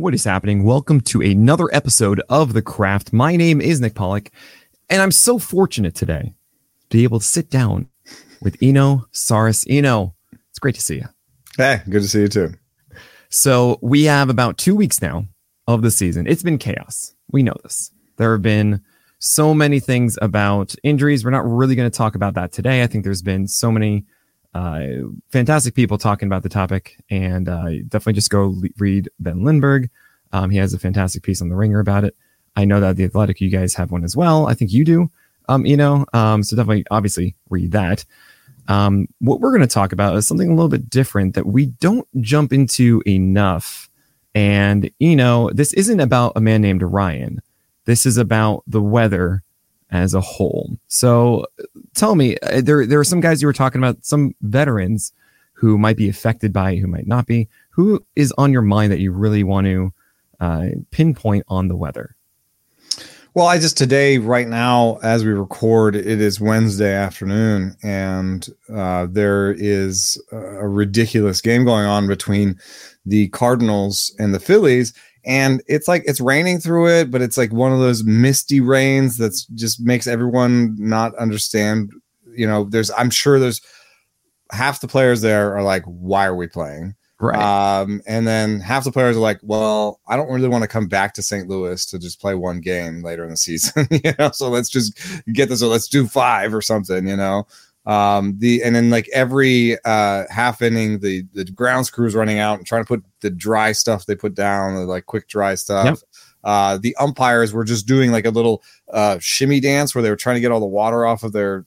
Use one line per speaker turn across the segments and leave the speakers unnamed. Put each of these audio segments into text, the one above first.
What is happening? Welcome to another episode of The Craft. My name is Nick Pollock, and I'm so fortunate today to be able to sit down with Eno Sarris. Eno, it's great to see you.
Hey, good to see you too.
So we have about 2 weeks now of the season. It's been chaos. We know this. There have been so many things about injuries. We're not really going to talk about that today. I think there's been so many fantastic people talking about the topic, and definitely just go read Ben Lindbergh. He has a fantastic piece on The Ringer about it. I know that The Athletic, you guys have one as well. I think you do, so definitely, obviously, read that. What we're going to talk about is something a little bit different that we don't jump into enough. And, this isn't about a man named Ryan. This is about the weather as a whole. So tell me, there are some guys you were talking about, some veterans who might be affected by it, who might not be. Who is on your mind that you really want to pinpoint on the weather?
Well, today, right now, as we record, it is Wednesday afternoon, and there is a ridiculous game going on between the Cardinals and the Phillies. And it's like it's raining through it, but it's like one of those misty rains that's just makes everyone not understand. I'm sure there's half the players there are like, why are we playing?
Right.
And then half the players are like, well, I don't really want to come back to St. Louis to just play one game later in the season, so let's just get this, or let's do 5 or something, and then like every half inning, the grounds crews running out and trying to put the dry stuff they put down, the like quick dry stuff. Yep. The umpires were just doing like a little shimmy dance where they were trying to get all the water off of their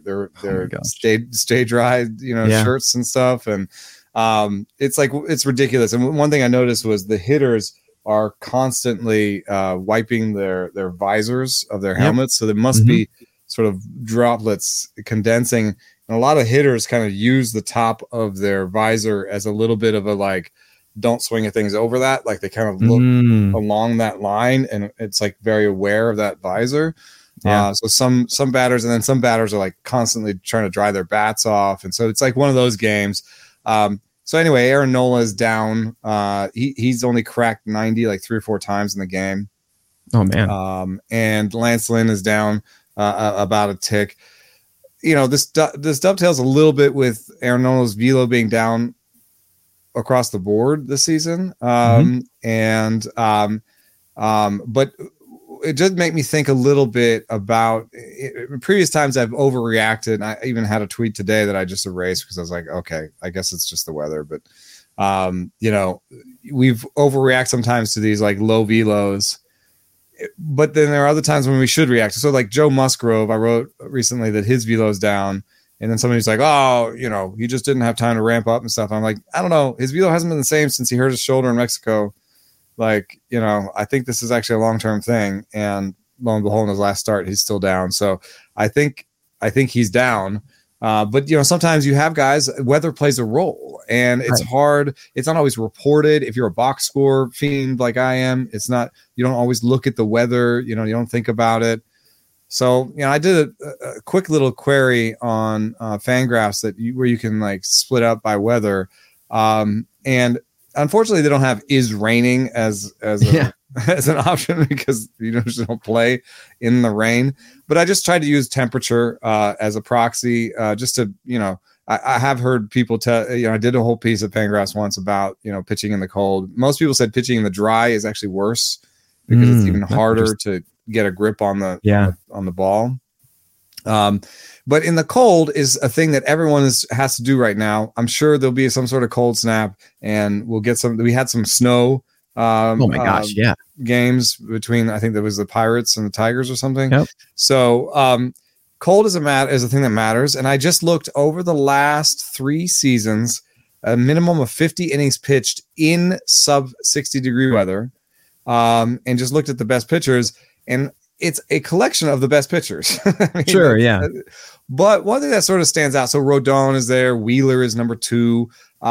stay dry, shirts and stuff. And it's ridiculous. And one thing I noticed was the hitters are constantly wiping their visors of their helmets. So there must be sort of droplets condensing, and a lot of hitters kind of use the top of their visor as a little bit of a like, don't swing at things over that, like they kind of look along that line, and it's like very aware of that visor. So some batters, and then some batters are like constantly trying to dry their bats off, and so it's like one of those games. So anyway, Aaron Nola is down. He's only cracked 90 like 3 or 4 times in the game.
Oh man.
And Lance Lynn is down about a tick. This dovetails a little bit with Aaron Nola's velo being down across the board this season. But it did make me think a little bit about in previous times I've overreacted. And I even had a tweet today that I just erased because I was like, okay, I guess it's just the weather. But, we've overreact sometimes to these like low velos. But then there are other times when we should react. So like Joe Musgrove, I wrote recently that his velo is down. And then somebody's like, oh, he just didn't have time to ramp up and stuff. I'm like, I don't know. His velo hasn't been the same since he hurt his shoulder in Mexico. Like, I think this is actually a long-term thing. And lo and behold, in his last start, he's still down. So I think he's down. But sometimes you have guys, weather plays a role, and it's hard. It's not always reported. If you're a box score fiend like I am, it's not, you don't always look at the weather, you don't think about it. So, I did a quick little query on Fangraphs where you can like split up by weather. And unfortunately they don't have is raining as an option because you just don't play in the rain. But I just tried to use temperature as a proxy, just to, I have heard people tell, I did a whole piece of Fangraphs once about, pitching in the cold. Most people said pitching in the dry is actually worse because it's even harder to get a grip on the ball. But in the cold is a thing that everyone has to do right now. I'm sure there'll be some sort of cold snap, and we'll get we had some snow.
Oh my gosh. Yeah.
Games between, I think there was the Pirates and the Tigers or something.
Yep.
So, cold is a thing that matters. And I just looked over the last 3 seasons, a minimum of 50 innings pitched in sub 60 degree weather. And just looked at the best pitchers, and it's a collection of the best pitchers.
Sure. Yeah.
But one thing that sort of stands out. So Rodon is there. Wheeler is number 2.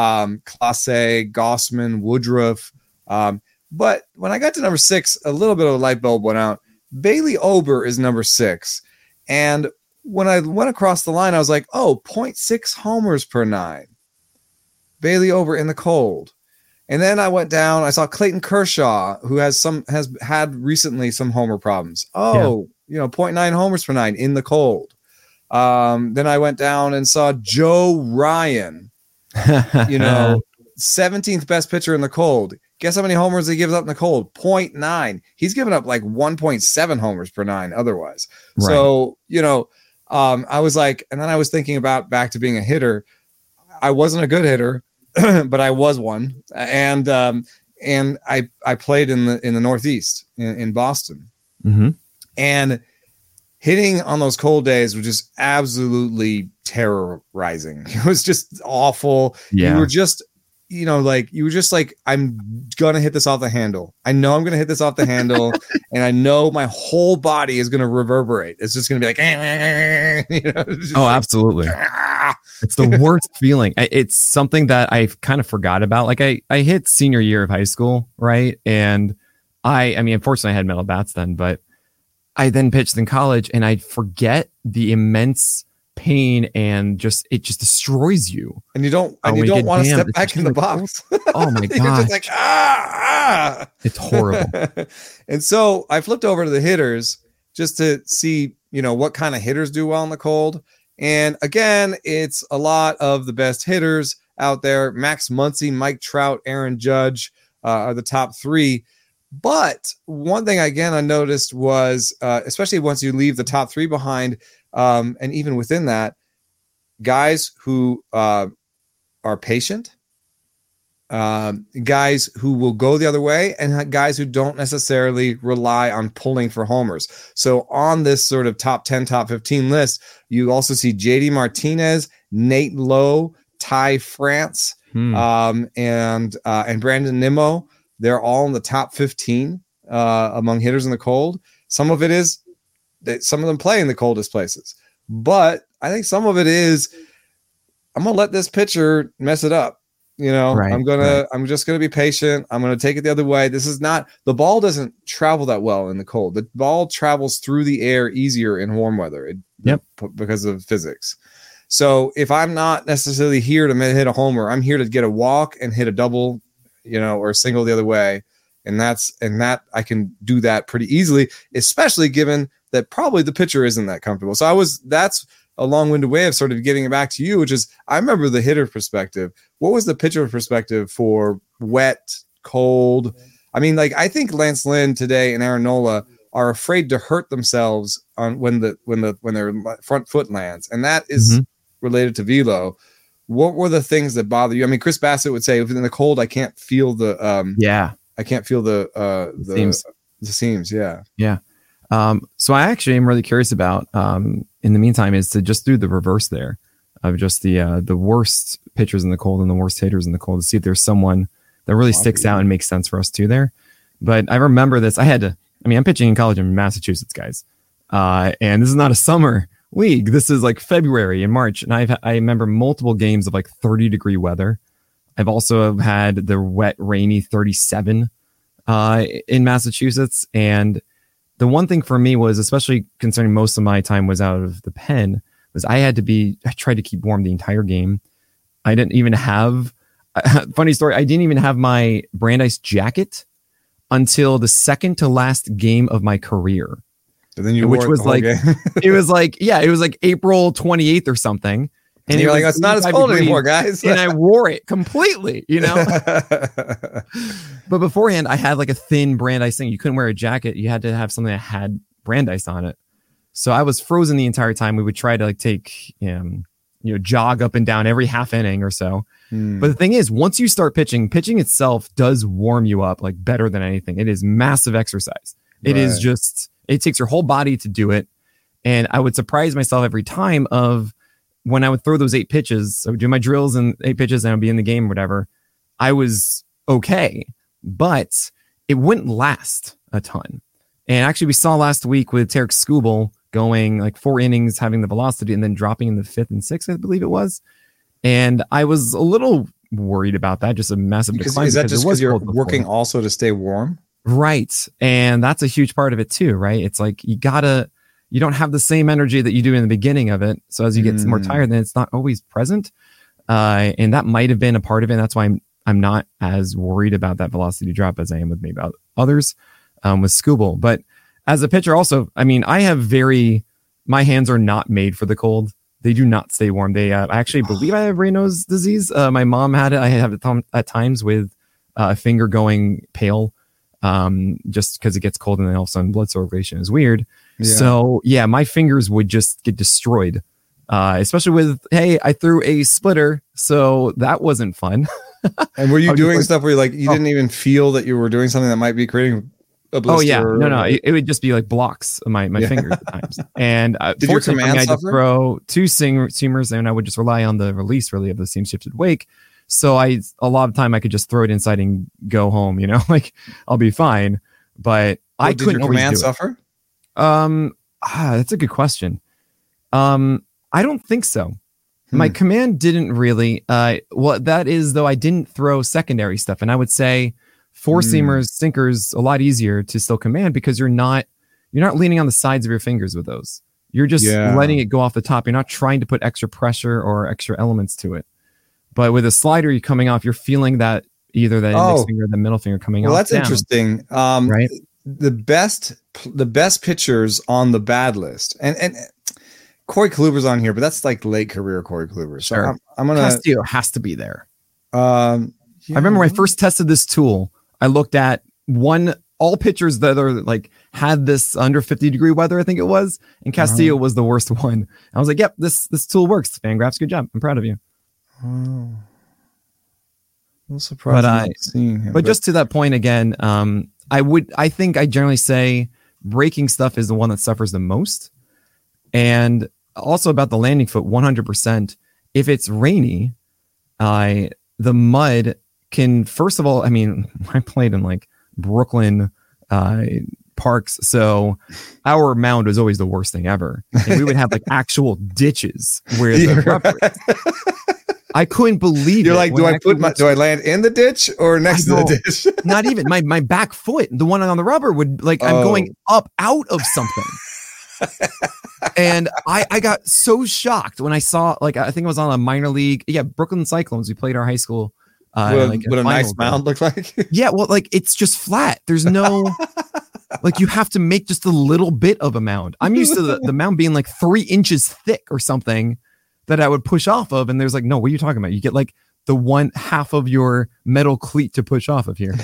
Clase, Gossman, Woodruff. But when I got to number 6, a little bit of a light bulb went out. Bailey Ober is number 6. And when I went across the line, I was like, 0.6 homers per 9. Bailey Ober in the cold. And then I went down. I saw Clayton Kershaw, who has had recently some homer problems. 0.9 homers per nine in the cold. Then I went down and saw Joe Ryan, 17th best pitcher in the cold. Guess how many homers he gives up in the cold? 0.9. He's given up like 1.7 homers per nine otherwise. Right. So, I was like, and then I was thinking about back to being a hitter. I wasn't a good hitter, but I was one. And I played in the Northeast in Boston.
Mm-hmm.
And hitting on those cold days was just absolutely terrorizing. It was just awful.
Yeah.
You were just I'm going to hit this off the handle. I know I'm going to hit this off the handle. And I know my whole body is going to reverberate. It's just going to be like,
absolutely. It's the worst feeling. It's something that I kind of forgot about. Like I hit senior year of high school. Right. And I mean, unfortunately I had metal bats then, but I then pitched in college and I forget the immense pain and it just destroys you.
And you don't want to step back in the box.
Oh my god!
You're just like
It's horrible.
And so I flipped over to the hitters just to see what kind of hitters do well in the cold. And again, it's a lot of the best hitters out there. Max Muncy, Mike Trout, Aaron Judge are the top three. But one thing again I noticed was, especially once you leave the top three behind. And even within that, guys who are patient, guys who will go the other way, and guys who don't necessarily rely on pulling for homers. So on this sort of top 10, top 15 list, you also see JD Martinez, Nate Lowe, Ty France, and Brandon Nimmo. They're all in the top 15 among hitters in the cold. Some of it is that some of them play in the coldest places, but I think some of it is I'm going to let this pitcher mess it up.
Right,
I'm just going to be patient. I'm going to take it the other way. The ball doesn't travel that well in the cold. The ball travels through the air easier in warm weather. Because of physics. So if I'm not necessarily here to hit a homer, I'm here to get a walk and hit a double, or a single the other way. And that I can do that pretty easily, especially given that probably the pitcher isn't that comfortable. So that's a long-winded way of sort of getting it back to you, which is I remember the hitter perspective. What was the pitcher perspective for wet, cold? I mean, like I think Lance Lynn today and Aaron Nola are afraid to hurt themselves on when their front foot lands, and that is related to velo. What were the things that bother you? I mean, Chris Bassett would say, in the cold, I can't feel the I can't feel the seams. Yeah.
Yeah. So I actually am really curious about, in the meantime, is to just do the reverse there of just the worst pitchers in the cold and the worst hitters in the cold to see if there's someone that really sticks out and makes sense for us too there. But I remember this. I'm pitching in college in Massachusetts, guys. And this is not a summer league. This is like February and March. And I remember multiple games of like 30-degree weather. I've also had the wet, rainy 37 in Massachusetts. And the one thing for me was, especially concerning most of my time was out of the pen, was I tried to keep warm the entire game. I didn't even have, funny story, I didn't even have my Brandeis jacket until the second to last game of my career.
And then
which was like, it was like April 28th or something.
And you're like, it's not as cold anymore, guys.
And I wore it completely, But beforehand, I had like a thin Brandeis thing. You couldn't wear a jacket. You had to have something that had Brandeis on it. So I was frozen the entire time. We would try to like take, jog up and down every half inning or so. But the thing is, once you start pitching itself does warm you up like better than anything. It is massive exercise. It is just, it takes your whole body to do it. And I would surprise myself every time of when I would throw those 8 pitches, I would do my drills and 8 pitches and I'd be in the game or whatever. I was okay, but it wouldn't last a ton. And actually we saw last week with Tarek Skubal going like 4 innings, having the velocity and then dropping in the 5th and 6th, I believe it was. And I was a little worried about that. Just a massive decline.
Is that just because you're working also to stay warm?
Right. And that's a huge part of it too, right? It's like you don't have the same energy that you do in the beginning of it. So as you get more tired, then it's not always present. And that might have been a part of it. And that's why I'm not as worried about that velocity drop as I am with maybe others with Skubal. But as a pitcher, also, I mean, my hands are not made for the cold. They do not stay warm. I actually believe I have Raynaud's disease. My mom had it. I have it at times with a finger going pale, just because it gets cold, and then all of a sudden blood circulation is weird. Yeah. So yeah, my fingers would just get destroyed, especially with, hey, I threw a splitter, so that wasn't fun.
And were you doing stuff where you didn't even feel that you were doing something that might be creating a blister?
Oh yeah, no, it would just be like blocks of my fingers at times. And
did your command
I just throw two seamers, and I would just rely on the release really of the seam shifted wake. So a lot of time I could just throw it inside and go home. Like I'll be fine. But I couldn't. Did your command
suffer?
That's a good question. I don't think so. My command didn't really. Well, that is though I didn't throw secondary stuff, and I would say four seamers, sinkers, a lot easier to still command because you're not leaning on the sides of your fingers with those. You're just letting it go off the top. You're not trying to put extra pressure or extra elements to it. But with a slider, you're coming off. You're feeling that either the index finger or the middle finger coming off.
Well, that's interesting.
Right.
The best pitchers on the bad list, and Corey Kluber's on here, but that's like late career Corey Kluber. So
sure.
I'm gonna.
Castillo has to be there. I remember when I first tested this tool, I looked at all pitchers that are like had this under 50-degree weather, I think it was, and Castillo was the worst one. I was like, yep, this tool works. Fangraphs, good job. I'm proud of you.
Oh. I'm surprised seeing him.
But just to that point again, I think I generally say breaking stuff is the one that suffers the most. And also about the landing foot, 100%. If it's rainy, the mud can, first of all, I mean, I played in like Brooklyn parks, so our mound was always the worst thing ever. And we would have like actual ditches where the rubber is. I couldn't believe
You're like, do I land in the ditch or next to the ditch?
Not even my back foot, the one on the rubber would I'm going up out of something. And I got so shocked when I saw, like, I think it was on a minor league. Yeah. Brooklyn Cyclones. We played our high school.
What a nice mound look like.
Yeah. Well, like it's just flat. There's no, like you have to make just a little bit of a mound. I'm used to the mound being like 3 inches thick or something that I would push off of. And there's like, no, what are you talking about? You get like the 1/2 of your metal cleat to push off of here.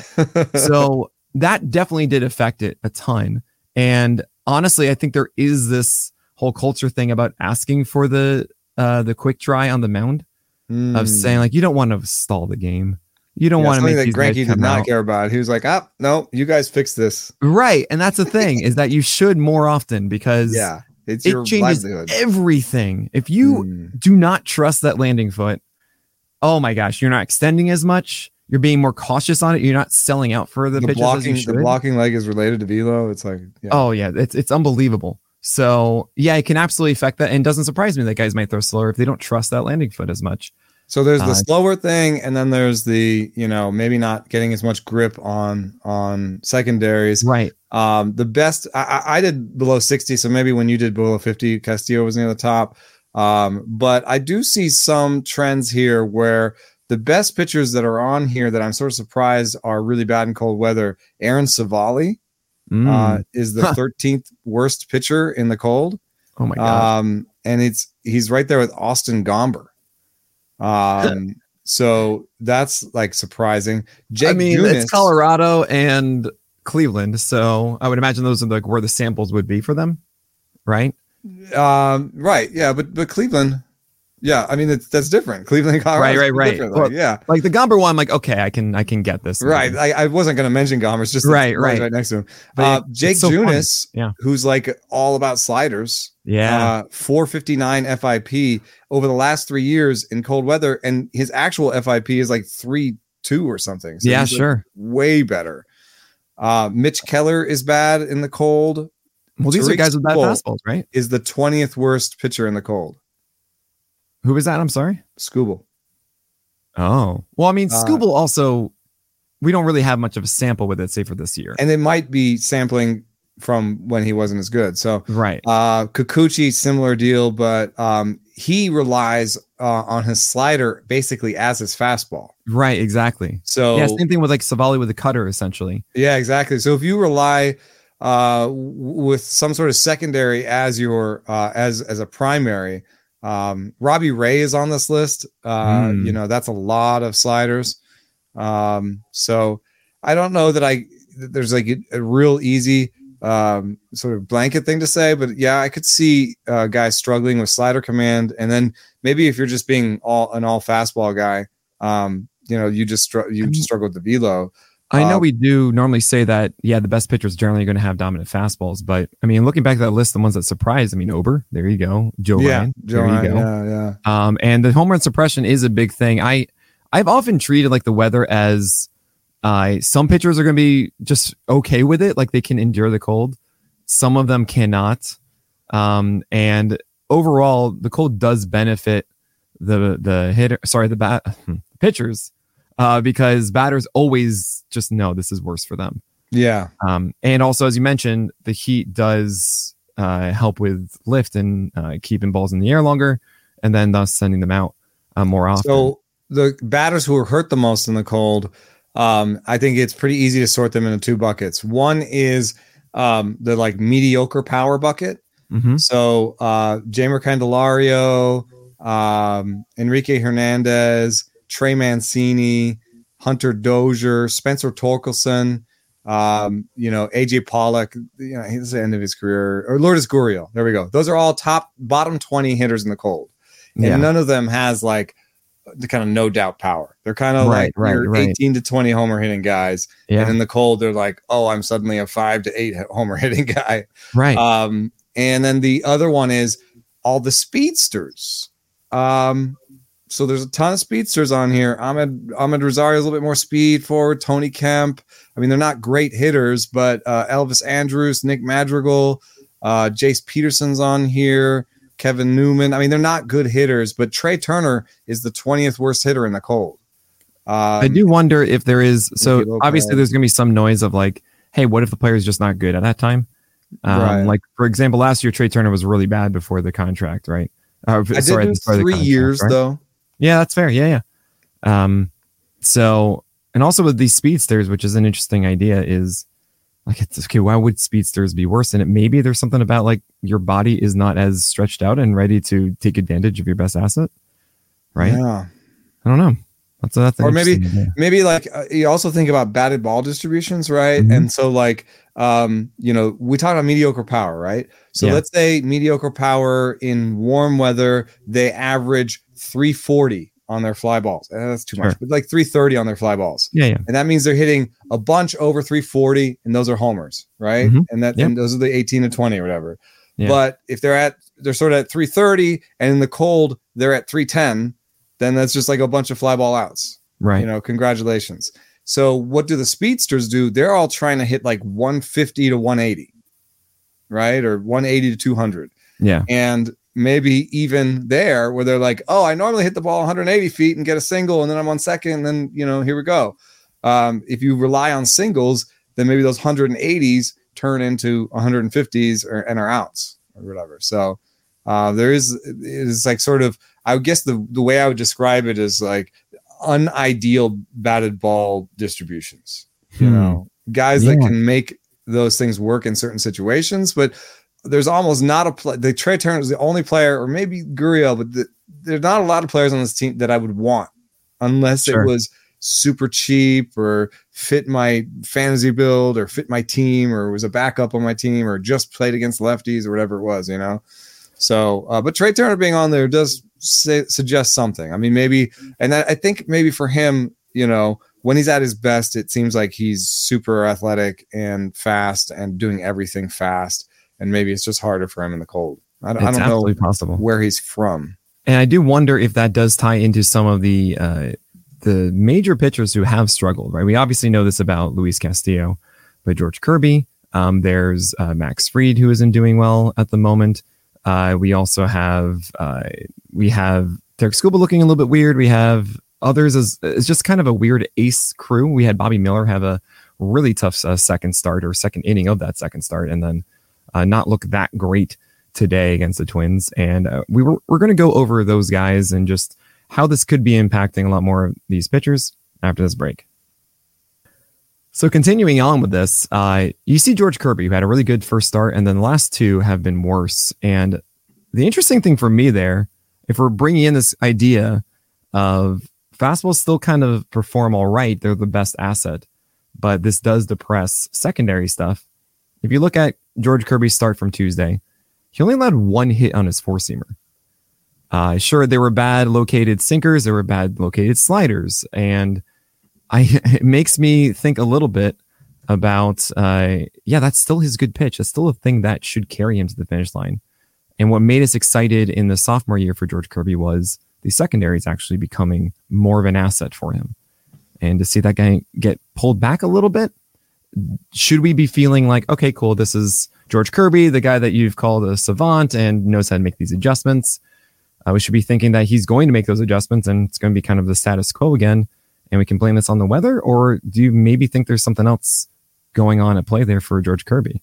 So that definitely did affect it a ton. And honestly, I think there is this whole culture thing about asking for the quick dry on the mound of saying like, you don't want to stall the game. You don't want to make
that
these
Greinke did not care about. He was like, no, you guys fix this.
Right. And that's the thing is that you should more often because
it
changes
livelihood.
Everything. If you do not trust that landing foot, oh my gosh, you're not extending as much. You're being more cautious on it. You're not selling out for the pitches as you should.
The blocking leg is related to velo. It's like,
oh yeah, it's unbelievable. So yeah, it can absolutely affect that. And it doesn't surprise me that guys might throw slower if they don't trust that landing foot as much.
So there's the slower thing, and then there's the, maybe not getting as much grip on secondaries.
Right.
The best, I did below 60, so maybe when you did below 50, Castillo was near the top. But I do see some trends here where the best pitchers that are on here that I'm sort of surprised are really bad in cold weather. Aaron Savali is the 13th worst pitcher in the cold.
Oh my God.
And he's right there with Austin Gomber. So that's like surprising.
It's Colorado and Cleveland, so I would imagine those are like where the samples would be for them, right?
Right, yeah, but Cleveland, yeah, I mean that's different. Cleveland and Colorado,
right.
Well, yeah,
like the Gomber one, I'm like, okay, I can get this.
Right, I wasn't going to mention Gomber, it's just right next to him. Jake Junis, who's like all about sliders.
Yeah,
459 FIP over the last 3 years in cold weather, and his actual FIP is like 3.2 or something. So he's
sure,
like way better. Mitch Keller is bad in the cold.
Well, these are guys with bad fastballs, right?
Is the 20th worst pitcher in the cold.
Who is that? I'm sorry,
Skubal.
Oh, well, I mean, Skubal also, we don't really have much of a sample with it, say for this year,
and it might be sampling from when he wasn't as good. So
right.
Kikuchi, similar deal, but he relies on his slider basically as his fastball.
Right, exactly.
So
yeah, same thing with like Savali with the cutter, essentially.
Yeah, exactly. So if you rely with some sort of secondary as your as a primary, Robbie Ray is on this list. You know, that's a lot of sliders. So I don't know that there's like a real easy sort of blanket thing to say, but yeah, I could see guys struggling with slider command, and then maybe if you're just being an all fastball guy, you know, you just struggle with the velo.
I know we do normally say that, yeah, the best pitchers generally are going to have dominant fastballs, but I mean, looking back at that list, the ones that surprised, I mean, Ober, there you go, Joe Ryan, there you go,
yeah.
And the home run suppression is a big thing. I've often treated like the weather as some pitchers are going to be just okay with it, like they can endure the cold. Some of them cannot, and overall, the cold does benefit the pitchers. Because batters always just know this is worse for them.
Yeah.
And also, as you mentioned, the heat does help with lift and keeping balls in the air longer, and then thus sending them out more often.
So the batters who are hurt the most in the cold, I think it's pretty easy to sort them into two buckets. One is the like mediocre power bucket.
Mm-hmm.
So Jeimer Candelario, Enrique Hernandez, Trey Mancini, Hunter Dozier, Spencer Torkelson, you know, AJ Pollock, you know, he's the end of his career, or Lourdes Gurriel. There we go. Those are all bottom 20 hitters in the cold. And none of them has like the kind of no doubt power. They're kind of 18 to 20 homer hitting guys. Yeah. And in the cold, they're like, oh, I'm suddenly a 5 to 8 homer hitting guy.
Right.
And then the other one is all the speedsters. So there's a ton of speedsters on here. Ahmed Rosario is a little bit more speed forward. Tony Kemp. I mean, they're not great hitters, but Elvis Andrus, Nick Madrigal, Jace Peterson's on here. Kevin Newman. I mean, they're not good hitters, but Trey Turner is the 20th worst hitter in the cold.
I do wonder if there is. So obviously there's going to be some noise of like, hey, what if the player is just not good at that time?
Right.
Like, for example, last year, Trey Turner was really bad before the contract, right?
I did do 3 years, right? Though.
Yeah, that's fair. Yeah. So, and also with these speedsters, which is an interesting idea, is like, it's okay. Why would speedsters be worse than it? Maybe there's something about like your body is not as stretched out and ready to take advantage of your best asset, right?
Yeah.
I don't know. That's
or maybe like you also think about batted ball distributions, right? Mm-hmm. And so like, you know, we talk about mediocre power, right? So let's say mediocre power in warm weather, they average 340 on their fly balls. That's too much, but like 330 on their fly balls.
Yeah.
And that means they're hitting a bunch over 340, and those are homers, right?
Mm-hmm.
And those are the 18 to 20 or whatever.
Yeah.
But if they're sort of at 330, and in the cold they're at 310, then that's just like a bunch of fly ball outs.
Right.
You know, congratulations. So what do the speedsters do? They're all trying to hit like 150 to 180, right? Or 180 to 200.
Yeah.
And maybe even there where they're like, oh, I normally hit the ball 180 feet and get a single, and then I'm on second, and then, you know, here we go. If you rely on singles, then maybe those 180s turn into 150s and are outs or whatever. So it's like sort of, I guess the way I would describe it is like unideal batted ball distributions, you know, guys that can make those things work in certain situations, but there's almost not the Trey Turner is the only player, or maybe Gurriel, but there's not a lot of players on this team that I would want unless it was super cheap or fit my fantasy build or fit my team or was a backup on my team or just played against lefties or whatever it was, you know? So, but Trey Turner being on there does suggest something. I mean, maybe, and I think maybe for him, you know, when he's at his best, it seems like he's super athletic and fast and doing everything fast. And maybe it's just harder for him in the cold. I don't know
possible
where he's from.
And I do wonder if that does tie into some of the major pitchers who have struggled, right? We obviously know this about Luis Castillo, but George Kirby, there's Max Fried, who isn't doing well at the moment. We also have Derek Scuba looking a little bit weird. We have others as just kind of a weird ace crew. We had Bobby Miller have a really tough second start or second inning of that second start, and then not look that great today against the Twins, and we're going to go over those guys and just how this could be impacting a lot more of these pitchers after this break. So continuing on with this, you see George Kirby, who had a really good first start, and then the last two have been worse. And the interesting thing for me there, if we're bringing in this idea of fastballs still kind of perform all right, they're the best asset, but this does depress secondary stuff. If you look at George Kirby's start from Tuesday, he only allowed one hit on his four-seamer. Sure, there were bad located sinkers, there were bad located sliders, and it makes me think a little bit about, that's still his good pitch. That's still a thing that should carry him to the finish line. And what made us excited in the sophomore year for George Kirby was the secondary is actually becoming more of an asset for him. And to see that guy get pulled back a little bit, should we be feeling like, okay, cool, this is George Kirby, the guy that you've called a savant and knows how to make these adjustments? We should be thinking that he's going to make those adjustments and it's going to be kind of the status quo again, and we can blame this on the weather? Or do you maybe think there's something else going on at play there for George Kirby?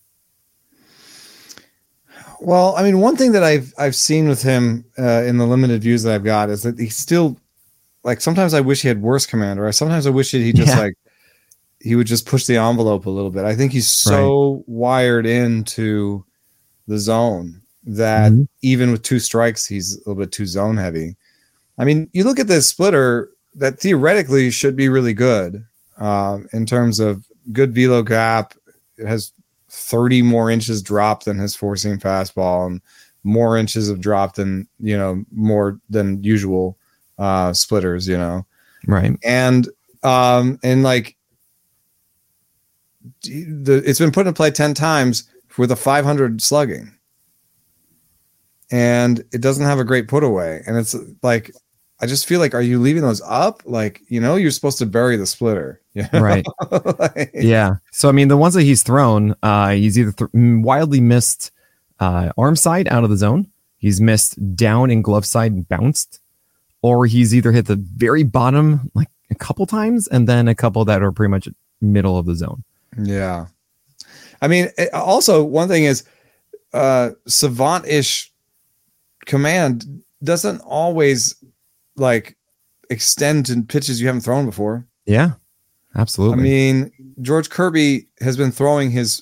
Well, I mean, one thing that I've seen with him in the limited views that I've got is that he's still, like, sometimes I wish he had worse command, or sometimes I wish he just he would just push the envelope a little bit. I think he's so wired into the zone that even with two strikes, he's a little bit too zone heavy. I mean, you look at this splitter that theoretically should be really good in terms of good velo gap. It has 30 more inches drop than his four-seam fastball and more inches of drop than, more than usual splitters,
Right.
And like it's been put in play 10 times with a 500 slugging, and it doesn't have a great put away. And it's like, I just feel like, are you leaving those up? Like, you're supposed to bury the splitter.
Right. Yeah. So, I mean, the ones that he's thrown, he's either wildly missed arm side out of the zone. He's missed down and glove side and bounced, or he's either hit the very bottom, like a couple times, and then a couple that are pretty much middle of the zone.
Yeah. I mean, also one thing is savant-ish command doesn't always like extend to pitches you haven't thrown before.
Yeah, absolutely.
I mean, George Kirby has been throwing his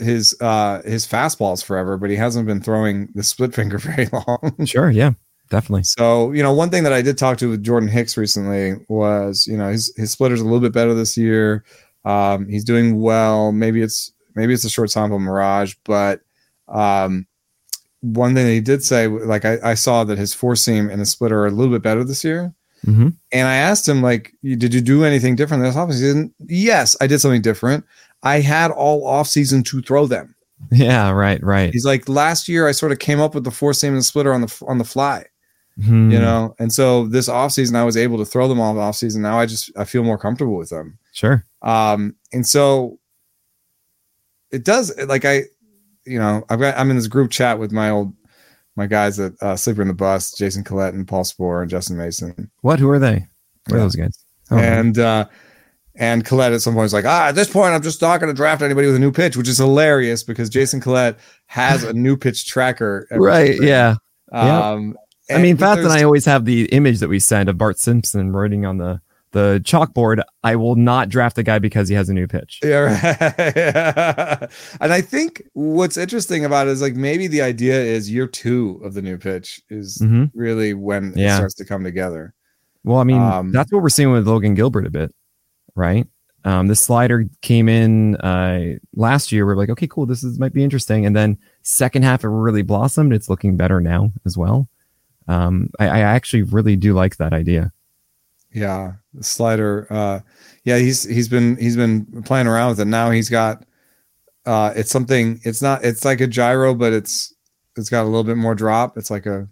fastballs forever, but he hasn't been throwing the split finger very long.
Sure. Yeah, definitely.
So, one thing that I did talk to with Jordan Hicks recently was, his splitter's a little bit better this year. He's doing well. Maybe it's a short sample mirage, but one thing that he did say, like, I saw that his four seam and his splitter are a little bit better this year.
Mm-hmm.
And I asked him, like, did you do anything different this offseason? He said, yes, I did something different. I had all offseason to throw them.
Yeah, right.
He's like, last year I sort of came up with the four seam and the splitter on the fly, and so this offseason I was able to throw them all offseason. Now I feel more comfortable with them.
Sure.
And so it does, like, I'm in this group chat with my guys at Sleeper in the Bus, Jason Collette and Paul Sporer and Justin Mason.
What? Who are they? Who are those guys?
Oh, and Collette at some point was like, at this point, I'm just not going to draft anybody with a new pitch, which is hilarious because Jason Collette has a new pitch tracker.
Right.
Spring.
Yeah. I mean, Fats and I always have the image that we send of Bart Simpson writing on the chalkboard, I will not draft a guy because he has a new pitch.
Yeah, right. And I think what's interesting about it is, like, maybe the idea is year 2 of the new pitch is really when it starts to come together.
Well, I mean, that's what we're seeing with Logan Gilbert a bit, right? The slider came in last year. We're like, okay, cool, might be interesting. And then second half, it really blossomed. It's looking better now as well. I actually really do like that idea.
Yeah, the slider. He's been playing around with it. Now he's got it's something. It's like a gyro, but it's got a little bit more drop. It's like a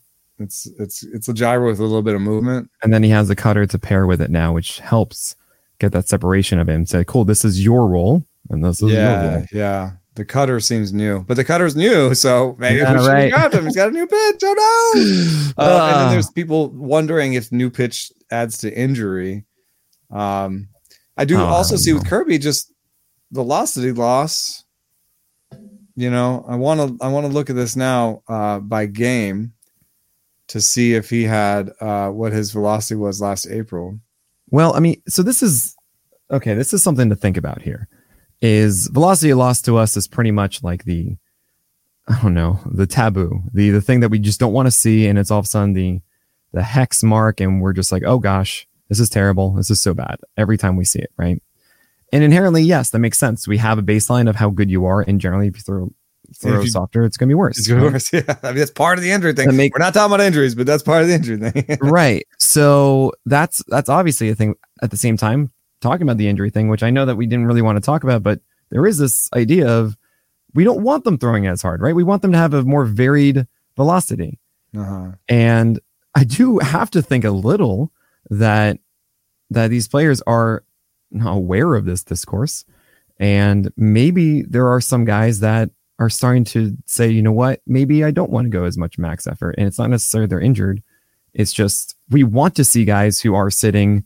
it's a gyro with a little bit of movement. And
then he has the cutter to pair with it now, which helps get that separation of him. Say, cool, this is your role, and this is your role.
Yeah. The cutter seems new, but the cutter's new, so maybe we should draft him. He's got a new pitch. Oh no! And then there's people wondering if new pitch adds to injury. I do also see with Kirby just velocity loss. I want to look at this now by game to see if he had what his velocity was last April.
Well, I mean, so this is something to think about here. Is velocity lost to us is pretty much like the taboo, the thing that we just don't want to see, and it's all of a sudden the hex mark, and we're just like, oh gosh, this is terrible, this is so bad every time we see it, right? And inherently, yes, that makes sense. We have a baseline of how good you are, and generally, if you throw softer, it's going to be worse.
It's going to be worse. Yeah, I mean, that's part of the injury thing. We're not talking about injuries, but that's part of the injury thing.
Right. So that's obviously a thing. At the same time, talking about the injury thing, which I know that we didn't really want to talk about, but there is this idea of we don't want them throwing as hard, right? We want them to have a more varied velocity. And I do have to think a little that these players are not aware of this discourse, and maybe there are some guys that are starting to say, you know what, maybe I don't want to go as much max effort, and it's not necessarily they're injured. It's just we want to see guys who are sitting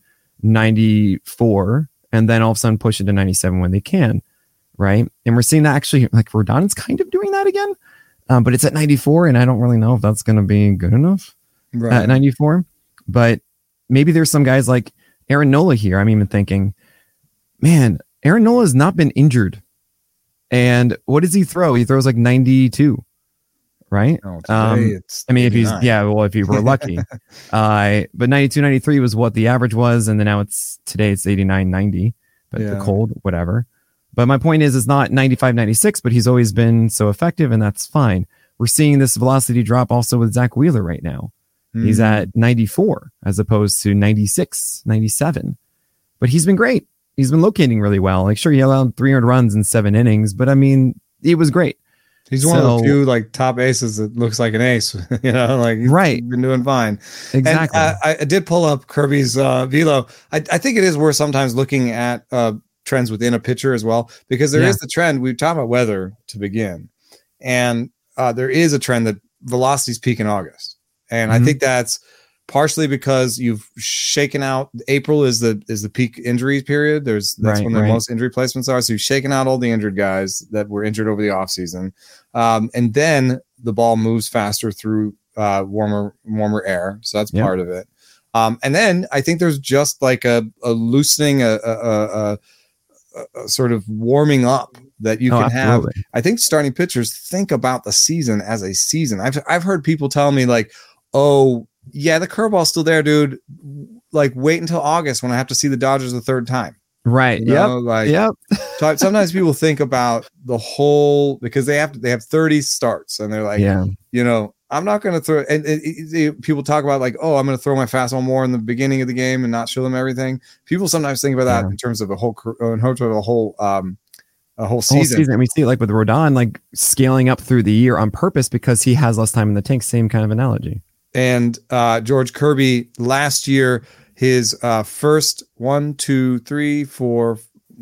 94 and then all of a sudden push it to 97 when they can, right? And we're seeing that actually, like Rodon's kind of doing that again, but it's at 94, and I don't really know if that's going to be good enough at 94. But maybe there's some guys like Aaron Nola here. I'm even thinking, man, Aaron Nola has not been injured. And what does he throw? He throws like 92, right?
Oh, I
mean, if you were lucky. But 92, 93 was what the average was. And then now today it's 89, 90, but the cold, whatever. But my point is, it's not 95, 96, but he's always been so effective, and that's fine. We're seeing this velocity drop also with Zach Wheeler right now. He's at 94 as opposed to 96, 97. But he's been great. He's been locating really well. Like, sure, he allowed 300 runs in 7 innings, but I mean, it was great.
He's one of the few like top aces that looks like an ace, he's been doing fine.
Exactly.
And, I did pull up Kirby's velo. I think it is worth sometimes looking at trends within a pitcher as well, because there is the trend. We talked about weather to begin, and there is a trend that velocities peak in August. And I think that's partially because you've shaken out. April is the peak injury period. That's when the most injury placements are. So you've shaken out all the injured guys that were injured over the offseason. And then the ball moves faster through warmer air. So that's part of it. And then I think there's just like a loosening, a sort of warming up that you can have. I think starting pitchers think about the season as a season. I've heard people tell me like, oh yeah, the curveball's still there, dude. Like, wait until August when I have to see the Dodgers the third time.
Right.
So sometimes people think about the whole, because they have 30 starts, and they're like, I'm not going to throw. And people talk about like, oh, I'm going to throw my fastball more in the beginning of the game and not show them everything. People sometimes think about that in terms of a whole season.
And we see it like with Rodon, like scaling up through the year on purpose because he has less time in the tank. Same kind of analogy.
And George Kirby last year, his first 1, 2, 3, 4,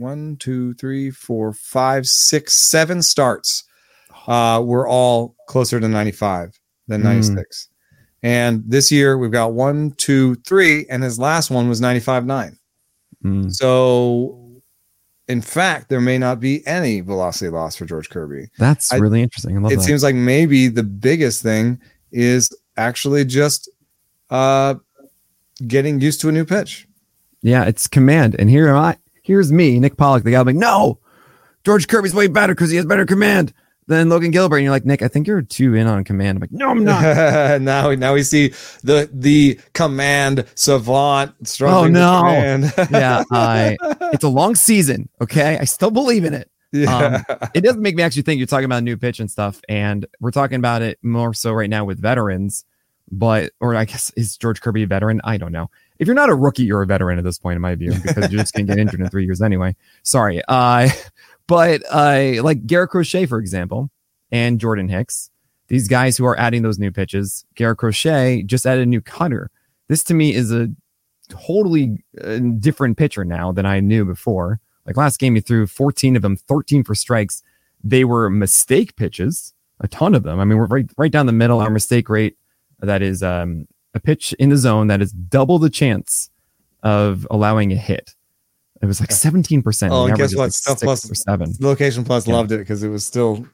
5, 6, 7 starts were all closer to 95 than 96. And this year we've got 1, 2, 3, and his last one was 95.9. So in fact, there may not be any velocity loss for George Kirby.
That's really interesting. I love that.
It seems like maybe the biggest thing is actually just getting used to a new pitch.
Yeah, it's command. And here's me, Nick Pollock, the guy like, no, George Kirby's way better because he has better command than Logan Gilbert. And you're like, Nick, I think you're too in on command. I'm like, no, I'm not.
now we see the command savant struggling.
Oh no. It's a long season. Okay. I still believe in it. It doesn't make me actually think you're talking about a new pitch and stuff. And we're talking about it more so right now with veterans, or I guess, is George Kirby a veteran? I don't know. If you're not a rookie, you're a veteran at this point, in my view, because you're just going to get injured in 3 years anyway. Sorry. But like Garrett Crochet, for example, and Jordan Hicks, these guys who are adding those new pitches. Garrett Crochet just added a new cutter. This to me is a totally different pitcher now than I knew before. Like last game, he threw 14 of them, 13 for strikes. They were mistake pitches, a ton of them. I mean, we're right down the middle. Our mistake rate, that is a pitch in the zone that is double the chance of allowing a hit. It was like 17%.
Oh, and guess what?
Stuff plus 7.
Location Plus loved it because it was still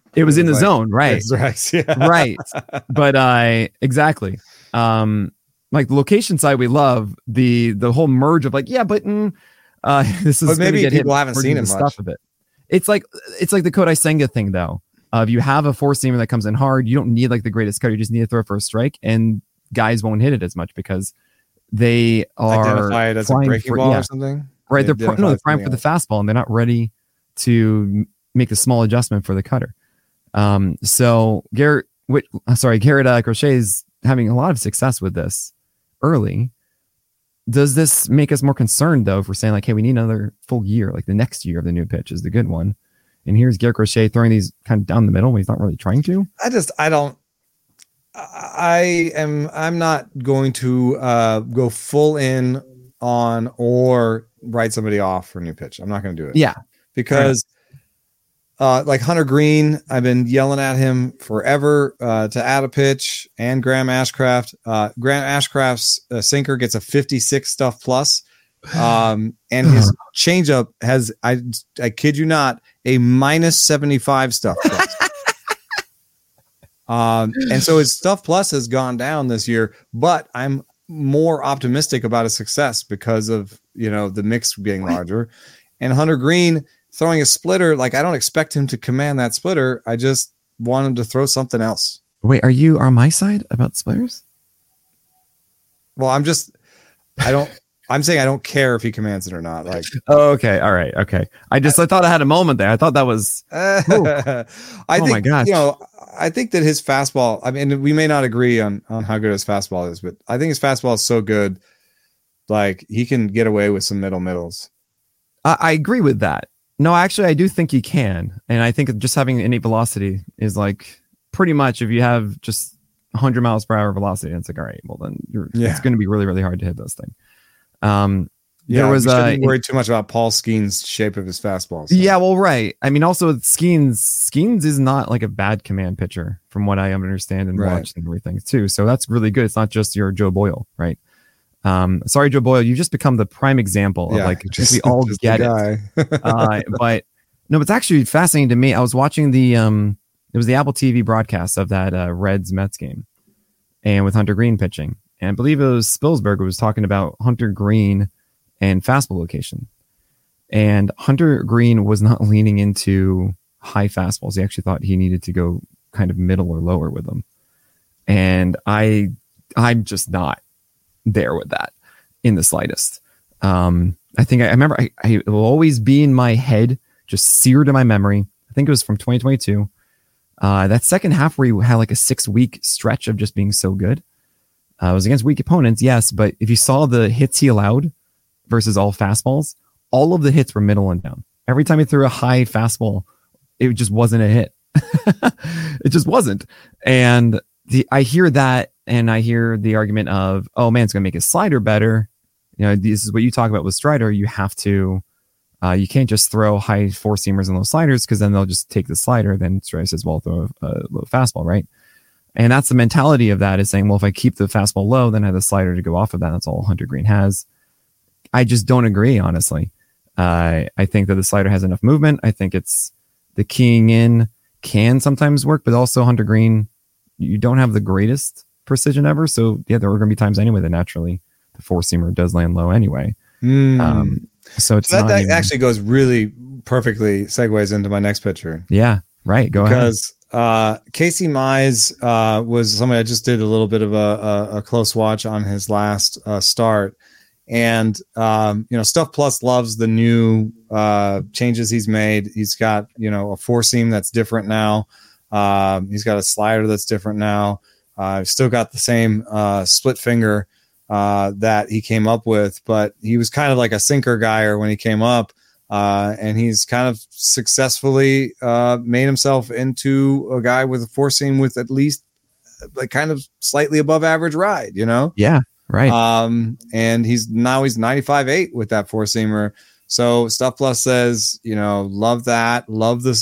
It was in the zone, right?
Right. Yeah.
Right. But exactly. Like the location side, we love the whole merge of like, yeah, but this is
maybe
get
people
hit
haven't seen it much.
Stuff of it. It's like the Kodai Senga thing though. If you have a four seamer that comes in hard, you don't need like the greatest cutter. You just need to throw for a strike, and guys won't hit it as much because they are
identify it as a breaking ball or something.
Right. They're primed for the fastball, and they're not ready to make a small adjustment for the cutter. So Garrett Crochet is having a lot of success with this early. Does this make us more concerned though if we're saying like, hey, we need another full year, like the next year of the new pitch is the good one, and here's Garrett Crochet throwing these kind of down the middle when he's not really trying to?
I'm not going to go full in on or write somebody off for a new pitch. I'm not going to do it.
Yeah,
because like Hunter Green, I've been yelling at him forever to add a pitch, and Graham Ashcraft. Graham Ashcraft's sinker gets a 56 stuff plus, and his changeup has, I kid you not, a minus 75 stuff plus. And so his stuff plus has gone down this year, but I'm more optimistic about his success because of, the mix being larger. And Hunter Green throwing a splitter, like I don't expect him to command that splitter. I just want him to throw something else.
Wait, are you on my side about splitters?
Well, I'm saying I don't care if he commands it or not. Like,
oh, okay. All right. Okay. I thought I had a moment there. I thought that was, my gosh.
I think that his fastball, I mean, we may not agree on how good his fastball is, but I think his fastball is so good. Like he can get away with some middles.
I agree with that. No, actually, I do think he can. And I think just having innate velocity is like pretty much if you have just 100 miles per hour velocity, it's like, all right, well, then it's going to be really, really hard to hit those things. There was
worried too much about Paul Skeens' shape of his fastball. So.
Yeah, well, right. I mean, also Skeens is not like a bad command pitcher from what I understand and watched and everything too. So that's really good. It's not just your Joe Boyle, right? Sorry, Joe Boyle, you've just become the prime example of we all get it. But no, it's actually fascinating to me. I was watching it was the Apple TV broadcast of that Reds Mets game, and with Hunter Green pitching, and I believe it was Spilsberg who was talking about Hunter Green and fastball location, and Hunter Green was not leaning into high fastballs. He actually thought he needed to go kind of middle or lower with them, and I'm just not there with that in the slightest. I think I remember I will always be in my head, just seared in my memory. I think it was from 2022. That second half where he had like a 6-week stretch of just being so good. It was against weak opponents, yes, but if you saw the hits he allowed versus all fastballs, all of the hits were middle and down. Every time he threw a high fastball, it just wasn't a hit. It just wasn't. And I hear that, and I hear the argument of, oh man, it's going to make his slider better. This is what you talk about with Strider. You have to, you can't just throw high four seamers in those sliders because then they'll just take the slider. Then Strider says, well, throw a low fastball, right? And that's the mentality of that, is saying, well, if I keep the fastball low, then I have the slider to go off of that. That's all Hunter Green has. I just don't agree, honestly. I think that the slider has enough movement. I think it's the keying in can sometimes work, but also Hunter Green, you don't have the greatest precision ever. So yeah, there are going to be times anyway that naturally the four seamer does land low anyway. So it's
that actually goes really perfectly segues into my next pitcher.
Yeah, right. Go ahead.
Because Casey Mize was somebody I just did a little bit of a close watch on his last start. And, Stuff Plus loves the new changes he's made. He's got, a four seam that's different now. He's got a slider that's different now. Still got the same split finger that he came up with, but he was kind of like a sinker guy when he came up. And he's kind of successfully made himself into a guy with a four seam with at least like kind of slightly above average ride,
Yeah. Right.
And he's 95.8 with that four seamer. So Stuff Plus says, love that. Love this.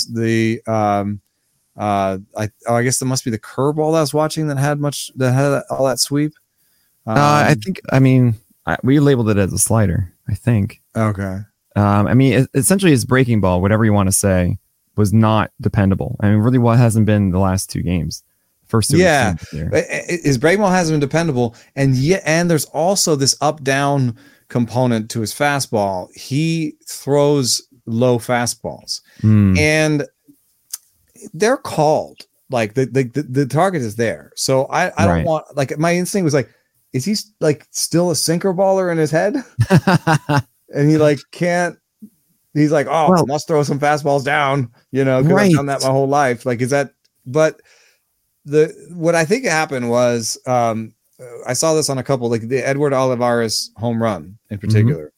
I guess that must be the curveball that I was watching that had all that sweep.
I think, we labeled it as a slider, I think.
Okay.
Essentially it's breaking ball, whatever you want to say, was not dependable. I mean, really, what hasn't been the last two games? First two.
Yeah, his break ball hasn't been dependable, and there's also this up down component to his fastball. He throws low fastballs, and they're called. Like the target is there. So I don't want, like, my instinct was like, is he like still a sinker baller in his head? And he like can't, he's like, oh, well, must throw some fastballs down, you know, because I've done that my whole life. Like, is that, but what I think happened was, I saw this on a couple, like the Edward Olivares home run in particular.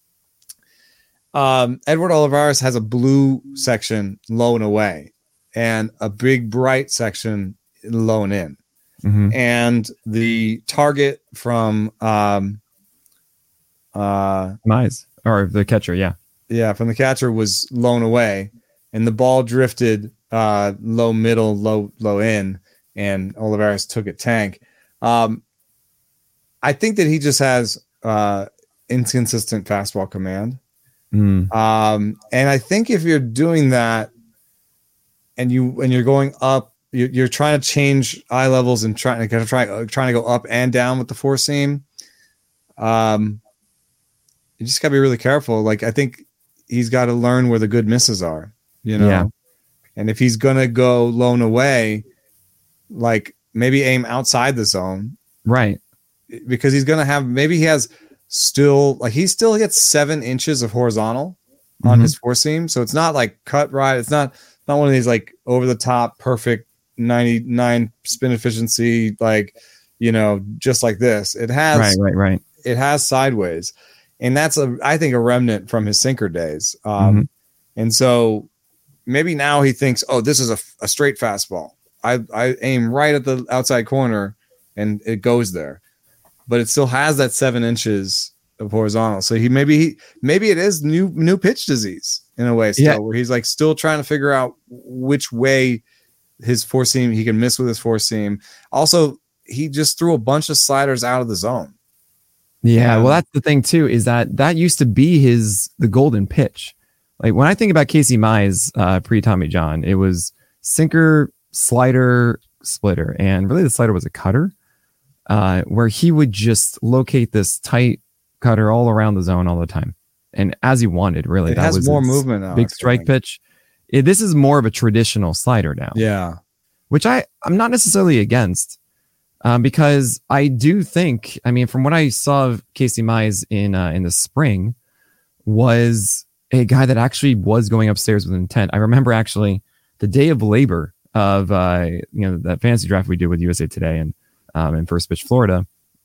Edward Olivares has a blue section low and away, and a big bright section low and in. And the target from
Mize, or the catcher,
from the catcher was low and away, and the ball drifted low middle, low in, and Olivares took it tank. I think that he just has inconsistent fastball command. And I think if you're doing that, and you're going up, you're trying to change eye levels and trying to go up and down with the four seam. You just gotta be really careful. Like, I think he's got to learn where the good misses are, you know. Yeah. And if he's gonna go low and away, like maybe aim outside the zone,
right?
Because he's gonna have, maybe he still gets 7 inches of horizontal on his four seam, so it's not like cut right. It's not one of these like over the top perfect 99 spin efficiency, like, you know, just like this. It has right. It has sideways, and that's I think a remnant from his sinker days. And so maybe now he thinks, oh, this is a straight fastball. I aim right at the outside corner and it goes there, but it still has that 7 inches of horizontal. So maybe it is new pitch disease in a way still, where he's like still trying to figure out which way his four seam he can miss with his four seam. Also, he just threw a bunch of sliders out of the zone.
Yeah, well, that's the thing too, is that used to be the golden pitch. Like, when I think about Casey Mize pre Tommy John, it was sinker, slider, splitter, and really the slider was a cutter, where he would just locate this tight cutter all around the zone all the time, and as he wanted. Really,
that has more movement now.
Big strike pitch. This is more of a traditional slider now.
Yeah,
which I'm not necessarily against, because I do think, I mean, from what I saw of Casey Mize in the spring, was a guy that actually was going upstairs with intent. I remember actually the day of labor of that fantasy draft we did with USA Today and in First Pitch Florida.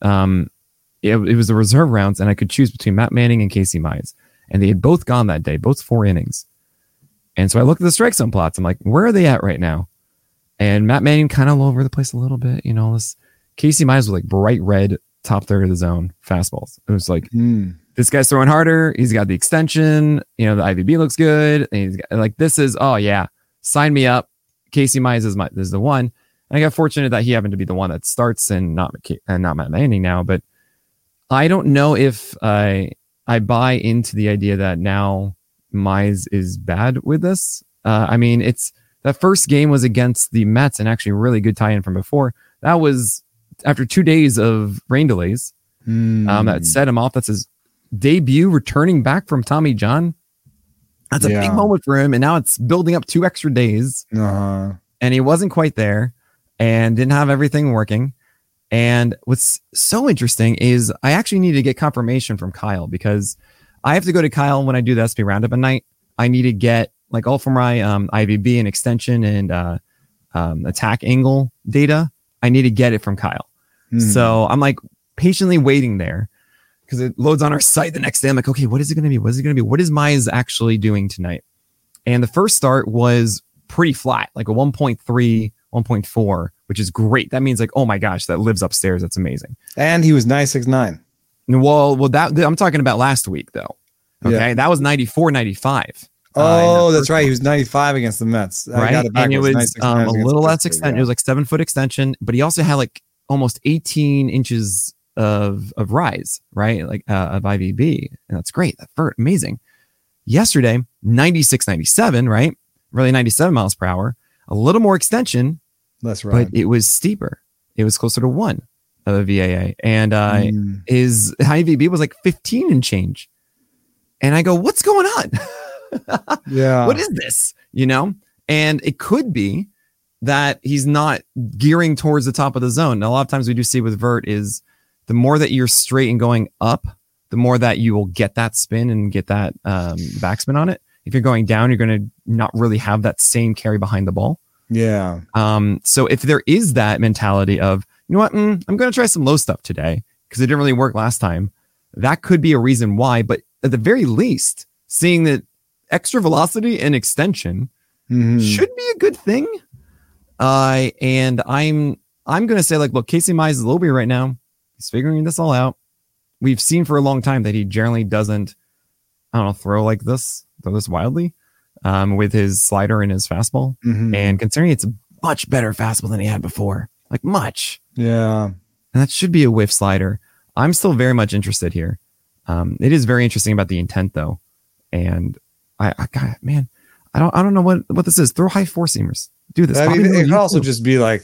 It was the reserve rounds, and I could choose between Matt Manning and Casey Mize, and they had both gone that day, both 4 innings. And so I looked at the strike zone plots. I'm like, where are they at right now? And Matt Manning kind of all over the place a little bit. You know, this Casey Mize was like bright red, top third of the zone fastballs. It was like, this guy's throwing harder. He's got the extension. You know, the IVB looks good. And he's got, like, this is, oh yeah, sign me up. Casey Mize is the one. And I got fortunate that he happened to be the one that starts and not Matt Manning now. But I don't know if I buy into the idea that now Mize is bad with this. I mean, it's that first game was against the Mets, and actually a really good tie-in from before. That was after 2 days of rain delays. That set him off. That's his debut returning back from Tommy John. That's a big moment for him. And now it's building up 2 extra days. And he wasn't quite there and didn't have everything working. And what's so interesting is I actually need to get confirmation from Kyle, because I have to go to Kyle when I do the SP Roundup at night. I need to get like all from my IVB and extension and attack angle data. I need to get it from Kyle. So I'm like patiently waiting there, because it loads on our site the next day. I'm like, okay, what is it going to be? What is it going to be? What is Mize actually doing tonight? And the first start was pretty flat, like a 1.3, 1.4, which is great. That means like, oh my gosh, that lives upstairs. That's amazing.
And he was 969.
Well, that I'm talking about last week though. Okay, that was 94, 95.
Oh, that's right. He was 95 against the Mets.
Right, and it was a little less extension. It was like 7-foot extension, but he also had like almost 18 inches of rise, right? Like of IVB, and that's great. That's amazing. Yesterday, 96, 97, right? really 97 miles per hour, a little more extension,
That's right.
but it was steeper. It was closer to 1 of a VAA. And his high VB was like 15 and change. And I go, what's going on?
Yeah.
What is this? You know? And it could be that he's not gearing towards the top of the zone. Now, a lot of times we do see with vert is the more that you're straight and going up, the more that you will get that spin and get that backspin on it. If you're going down, you're going to not really have that same carry behind the ball.
Yeah.
So if there is that mentality of, you know what, I'm going to try some low stuff today because it didn't really work last time, that could be a reason why. But at the very least, seeing that extra velocity and extension should be a good thing. And I'm going to say, like, look, Casey Mize is Lobie right now. He's figuring this all out. We've seen for a long time that he generally doesn't, throw this wildly with his slider and his fastball. And considering it's a much better fastball than he had before, like much.
Yeah.
And that should be a whiff slider. I'm still very much interested here. It is very interesting about the intent though. And I don't know what this is. Throw high four seamers. Do this.
I mean, it could also just be like,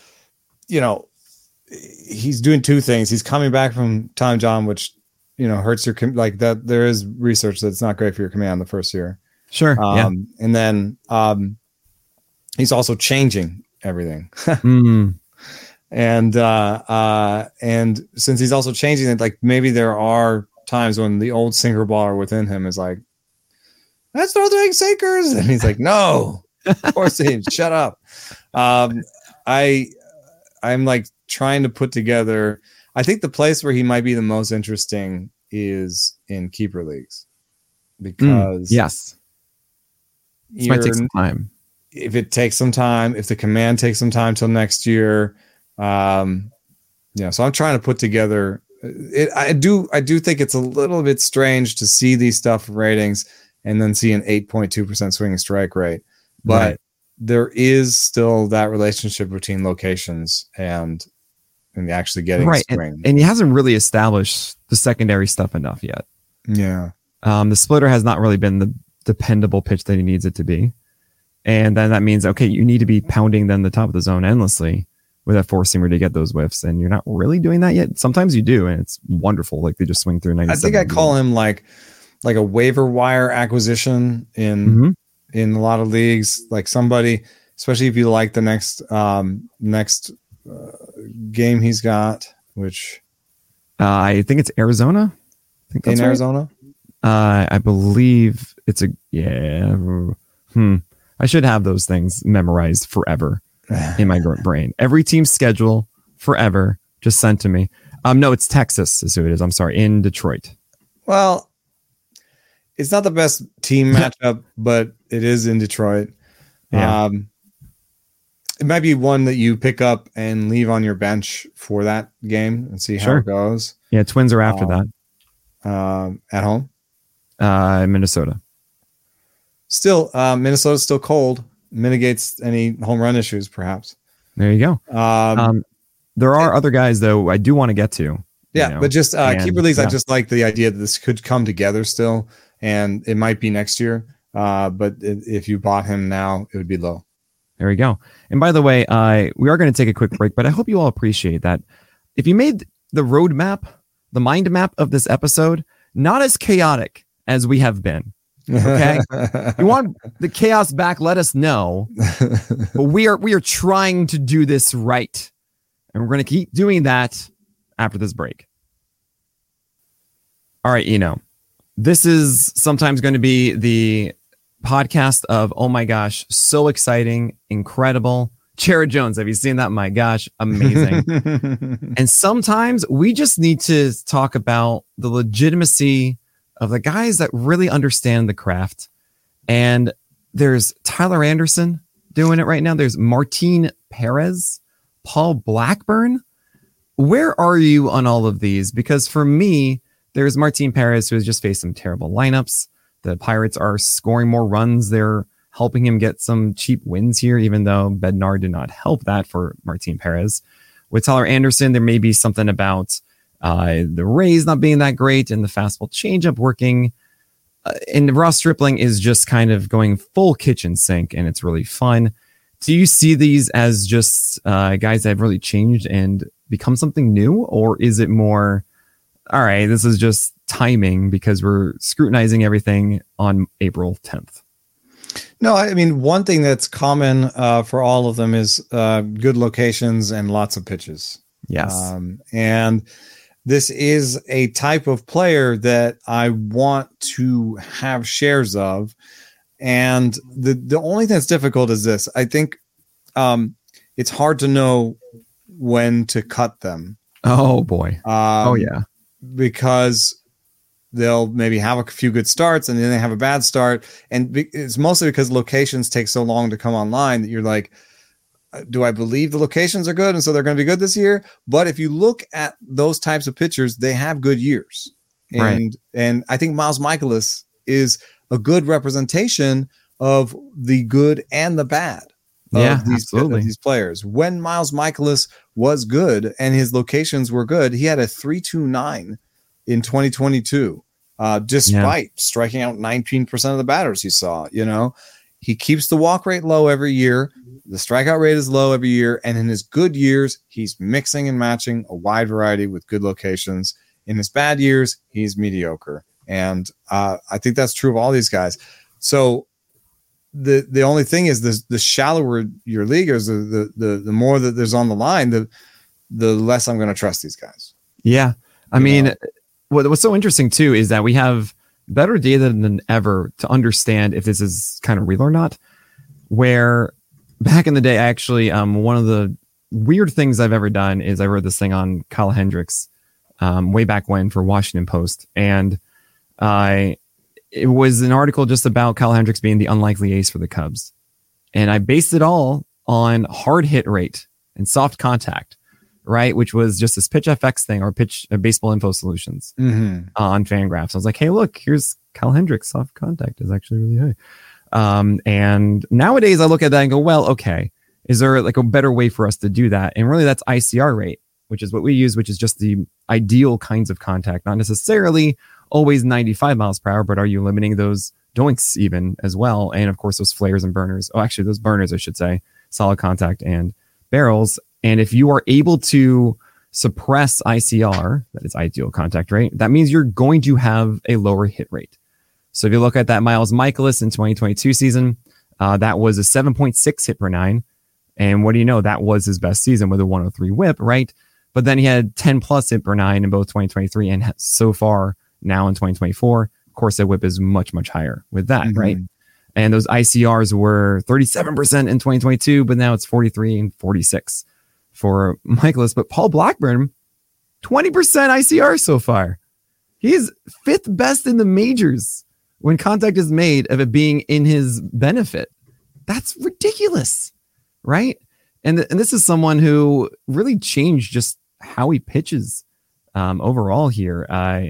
he's doing two things. He's coming back from Tom John, which, hurts your, like that. There is research that's not great for your command the first year.
Sure. Yeah.
And then he's also changing everything. And since he's also changing it, like maybe there are times when the old sinker baller within him is like, that's not doing sinkers. And he's like, no, four seams, shut up. I'm like trying to put together, I think the place where he might be the most interesting is in keeper leagues because
yes, this might take some time.
If it takes some time, if the command takes some time till next year, so I'm trying to put together it. I do think it's a little bit strange to see these stuff ratings and then see an 8.2% swing and strike rate, but there is still that relationship between locations and actually getting a swing.
And he hasn't really established the secondary stuff enough yet.
Yeah.
The splitter has not really been the dependable pitch that he needs it to be. And then that means, okay, you need to be pounding then the top of the zone endlessly with that four seamer to get those whiffs. And you're not really doing that yet. Sometimes you do. And it's wonderful. Like they just swing through 97.
I think I call him like a waiver wire acquisition in a lot of leagues, like somebody, especially if you like the next game he's got, which
I think it's Arizona. I think that's
in
right.
Arizona.
I believe it's I should have those things memorized forever in my brain. Every team's schedule forever just sent to me. No, it's Texas is who it is. I'm sorry, in Detroit.
Well, it's not the best team matchup, but it is in Detroit.
Yeah.
It might be one that you pick up and leave on your bench for that game and see how it goes.
Yeah, Twins are after that.
At home?
Minnesota.
Still, Minnesota's still cold. Mitigates any home run issues, perhaps.
There you go. There are other guys, though, I do want to get to.
Yeah, but just keeper leagues, I just like the idea that this could come together still, and it might be next year. But if you bought him now, it would be low.
There we go. And by the way, we are going to take a quick break, but I hope you all appreciate that. If you made the roadmap, the mind map of this episode, not as chaotic as we have been. Okay. If you want the chaos back, let us know. But we are trying to do this right. And we're going to keep doing that after this break. All right, this is sometimes going to be the podcast of, oh my gosh, so exciting, incredible. Jared Jones, have you seen that? My gosh, amazing. And sometimes we just need to talk about the legitimacy of the guys that really understand the craft. And there's Tyler Anderson doing it right now. There's Martin Perez, Paul Blackburn. Where are you on all of these? Because for me, there's Martin Perez, who has just faced some terrible lineups. The Pirates are scoring more runs. They're helping him get some cheap wins here, even though Bednar did not help that for Martin Perez. With Tyler Anderson, there may be something about the Rays not being that great and the fastball changeup working. And Ross Stripling is just kind of going full kitchen sink, and it's really fun. Do you see these as just guys that have really changed and become something new? Or is it more, all right, this is just timing because we're scrutinizing everything on April 10th?
No, I mean, one thing that's common for all of them is good locations and lots of pitches.
Yes.
And this is a type of player that I want to have shares of. And the only thing that's difficult is this. I think it's hard to know when to cut them.
Oh, boy. Oh, yeah.
Because they'll maybe have a few good starts and then they have a bad start. And it's mostly because locations take so long to come online that you're like, do I believe the locations are good and so they're going to be good this year? But if you look at those types of pitchers, they have good years. And I think Miles Mikolas is a good representation of the good and the bad of these players. When Miles Mikolas was good and his locations were good, he had a 3.29 in 2022, despite striking out 19% of the batters he saw. He keeps the walk rate low every year. The strikeout rate is low every year. And in his good years, he's mixing and matching a wide variety with good locations. In his bad years, he's mediocre. And I think that's true of all these guys. So the only thing is the shallower your league is, the more that there's on the line, the less I'm going to trust these guys.
Yeah. I mean, what's so interesting too is that we have better data than ever to understand if this is kind of real or not. Where back in the day, actually, one of the weird things I've ever done is I wrote this thing on Kyle Hendricks way back when for Washington Post. And it was an article just about Kyle Hendricks being the unlikely ace for the Cubs. And I based it all on hard hit rate and soft contact, right? Which was just this Pitch FX thing or Baseball Info Solutions on Fangraphs. I was like, hey, look, here's Kyle Hendricks. Soft contact is actually really high. And nowadays I look at that and go, well, okay, is there like a better way for us to do that? And really that's ICR rate, which is what we use, which is just the ideal kinds of contact, not necessarily always 95 miles per hour, but are you limiting those doinks even as well? And of course, those flares and burners. Oh, actually, those burners, I should say, solid contact and barrels. And if you are able to suppress ICR, that is ideal contact rate, that means you're going to have a lower hit rate. So if you look at that Miles Mikolas in 2022 season, that was a 7.6 hit per nine. And what do you know? That was his best season with a 103 whip, right? But then he had 10 plus hit per nine in both 2023 and so far now in 2024. Of course, that whip is much, much higher with that, right? And those ICRs were 37% in 2022, but now it's 43 and 46 for Mikolas. But Paul Blackburn, 20% ICR so far. He's fifth best in the majors when contact is made of it being in his benefit. That's ridiculous, right? And this is someone who really changed just how he pitches overall here.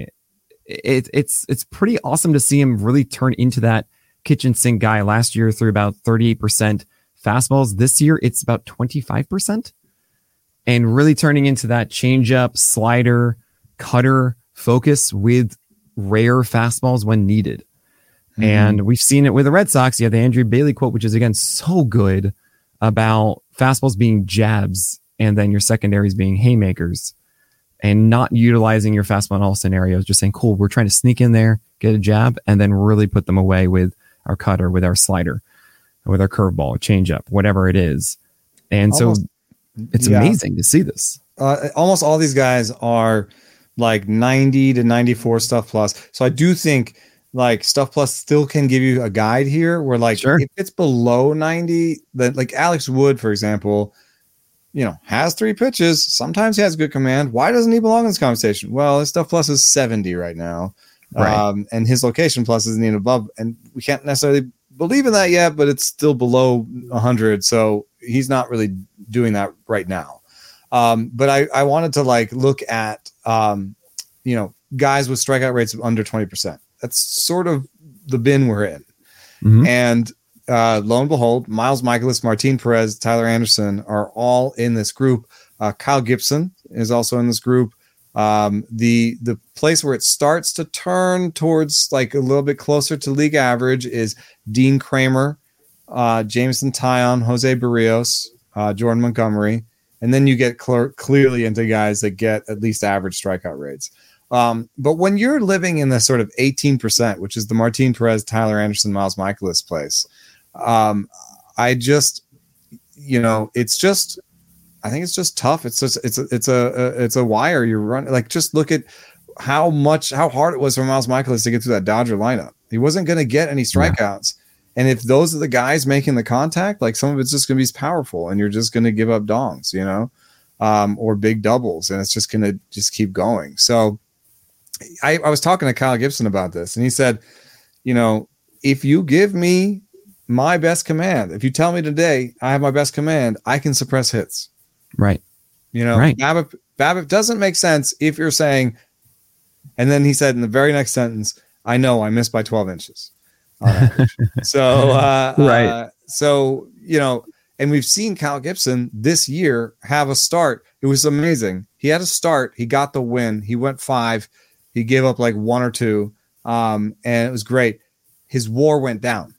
It's pretty awesome to see him really turn into that kitchen sink guy. Last year threw about 38% fastballs. This year it's about 25%, and really turning into that changeup, slider, cutter focus with rare fastballs when needed. And we've seen it with the Red Sox. You have the Andrew Bailey quote, which is again so good about fastballs being jabs and then your secondaries being haymakers, and not utilizing your fastball in all scenarios. Just saying, cool, we're trying to sneak in there, get a jab, and then really put them away with our cutter, with our slider, with our curveball, changeup, whatever it is. And it's amazing to see this.
Almost all these guys are like 90 to 94 stuff plus. So I do think like stuff plus still can give you a guide here where like if it's below 90, that like Alex Wood, for example, has 3 pitches. Sometimes he has good command. Why doesn't he belong in this conversation? Well, his stuff plus is 70 right now. Right. And his location plus isn't even above. And we can't necessarily believe in that yet, but it's still below 100. So he's not really doing that right now. But I wanted to like look at, guys with strikeout rates of under 20%. That's sort of the bin we're in. And lo and behold, Miles Mikolas, Martin Perez, Tyler Anderson are all in this group. Kyle Gibson is also in this group. The place where it starts to turn towards like a little bit closer to league average is Dean Kramer, Jameson Taillon, Jose Barrios, Jordan Montgomery. And then you get clearly into guys that get at least average strikeout rates. But when you're living in the sort of 18%, which is the Martin Perez, Tyler Anderson, Miles Michaelis place, I just, I think it's just tough. It's a wire you're running. Like, just look at how hard it was for Miles Michaelis to get through that Dodger lineup. He wasn't going to get any strikeouts. Yeah. And if those are the guys making the contact, like, some of it's just going to be powerful and you're just going to give up dongs, or big doubles, and it's just going to just keep going. So I was talking to Kyle Gibson about this, and he said, if you give me my best command, if you tell me today I have my best command, I can suppress hits.
Right.
Right. BABIP doesn't make sense if you're saying, and then he said in the very next sentence, I know I missed by 12 inches on average. So,
right.
So, and we've seen Kyle Gibson this year have a start. It was amazing. He had a start. He got the win. He went 5. He gave up like 1 or 2. And it was great. His WAR went down.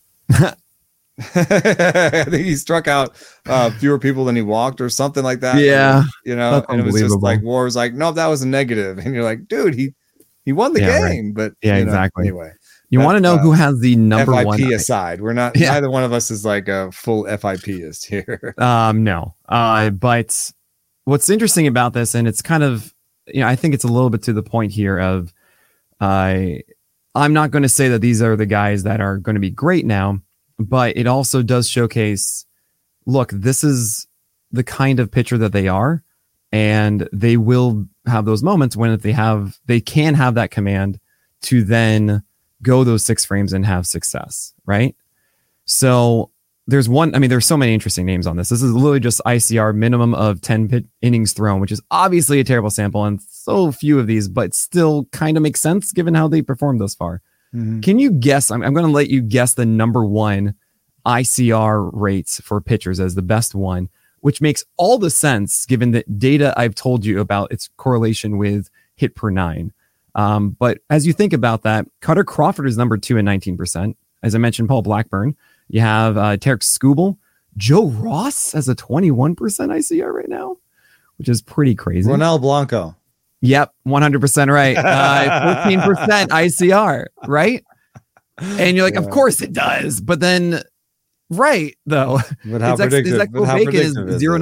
I think he struck out fewer people than he walked or something like that.
Yeah.
And it was just like WAR was like, no, that was a negative. And you're like, dude, he won the game. Right. But
exactly.
Anyway.
You want to know who has the number
FIP
one
aside? We're not. Yeah. Neither one of us is like a full FIPist here.
No. But what's interesting about this, and it's kind of, I think it's a little bit to the point here of, I'm not going to say that these are the guys that are going to be great now, but it also does showcase, look, this is the kind of pitcher that they are, and they will have those moments when they can have that command to then go those 6 frames and have success, right? So there's so many interesting names on this. This is literally just ICR minimum of 10 innings thrown, which is obviously a terrible sample and so few of these, but still kind of makes sense given how they performed thus far. Mm-hmm. Can you guess? I'm going to let you guess the number 1 ICR rates for pitchers as the best one, which makes all the sense given the data I've told you about its correlation with hit per 9. But as you think about that, Cutter Crawford is number 2 at 19%. As I mentioned, Paul Blackburn. You have Tarek Skubal. Joe Ross has a 21% ICR right now, which is pretty crazy.
Ronel Blanco.
Yep, 100% right. 14% ICR, right? And you're like, of course it does. But then, right, though.
But how predictive?
His Bacon is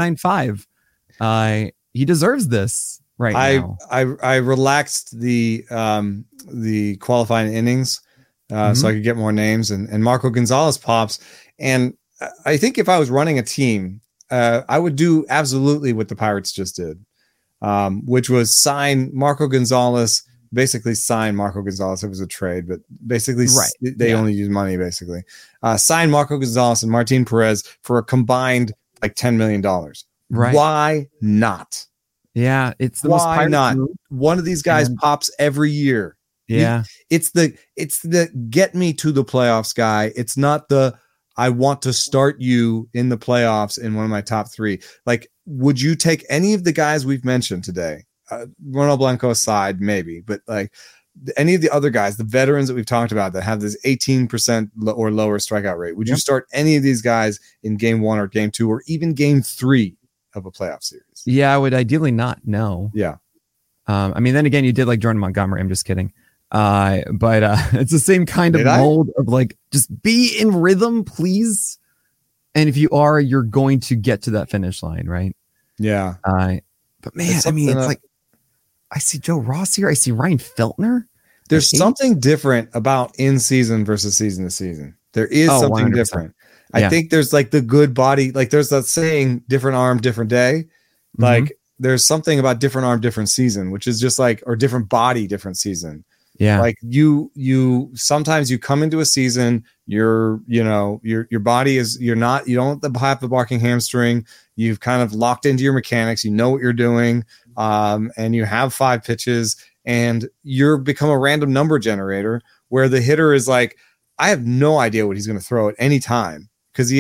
0.95. He deserves this. Right now.
I relaxed the qualifying innings so I could get more names, and Marco Gonzalez pops. And I think if I was running a team, I would do absolutely what the Pirates just did, which was sign Marco Gonzalez. Basically, sign Marco Gonzalez. It was a trade, but basically, they only use money. Basically, sign Marco Gonzalez and Martin Perez for a combined like $10 million.
Right?
Why not?
Yeah, it's the
why not? One of these guys pops every year.
Yeah,
it's the get me to the playoffs guy. It's not the I want to start you in the playoffs in one of my top 3. Like, would you take any of the guys we've mentioned today? Ronald Blanco aside, maybe, but like any of the other guys, the veterans that we've talked about that have this 18% or lower strikeout rate, would you start any of these guys in game 1 or game 2 or even game 3 of a playoff series?
Yeah, I would ideally not. No.
Yeah.
Then again, you did like Jordan Montgomery. I'm just kidding. But it's the same kind of mold of like, just be in rhythm, please. And if you are, you're going to get to that finish line, right?
Yeah.
But man, it's like, I see Joe Ross here. I see Ryan Feltner.
There's something different about in season versus season to season. There is something 100%. Different. I think there's like the good body, like there's that saying, different arm, different day. Like there's something about different arm, different season, which is just like, or different body, different season.
Yeah.
Like you sometimes you come into a season, your body is, you don't have the barking hamstring. You've kind of locked into your mechanics. You know what you're doing. And you have 5 pitches and you're become a random number generator where the hitter is like, I have no idea what he's going to throw at any time because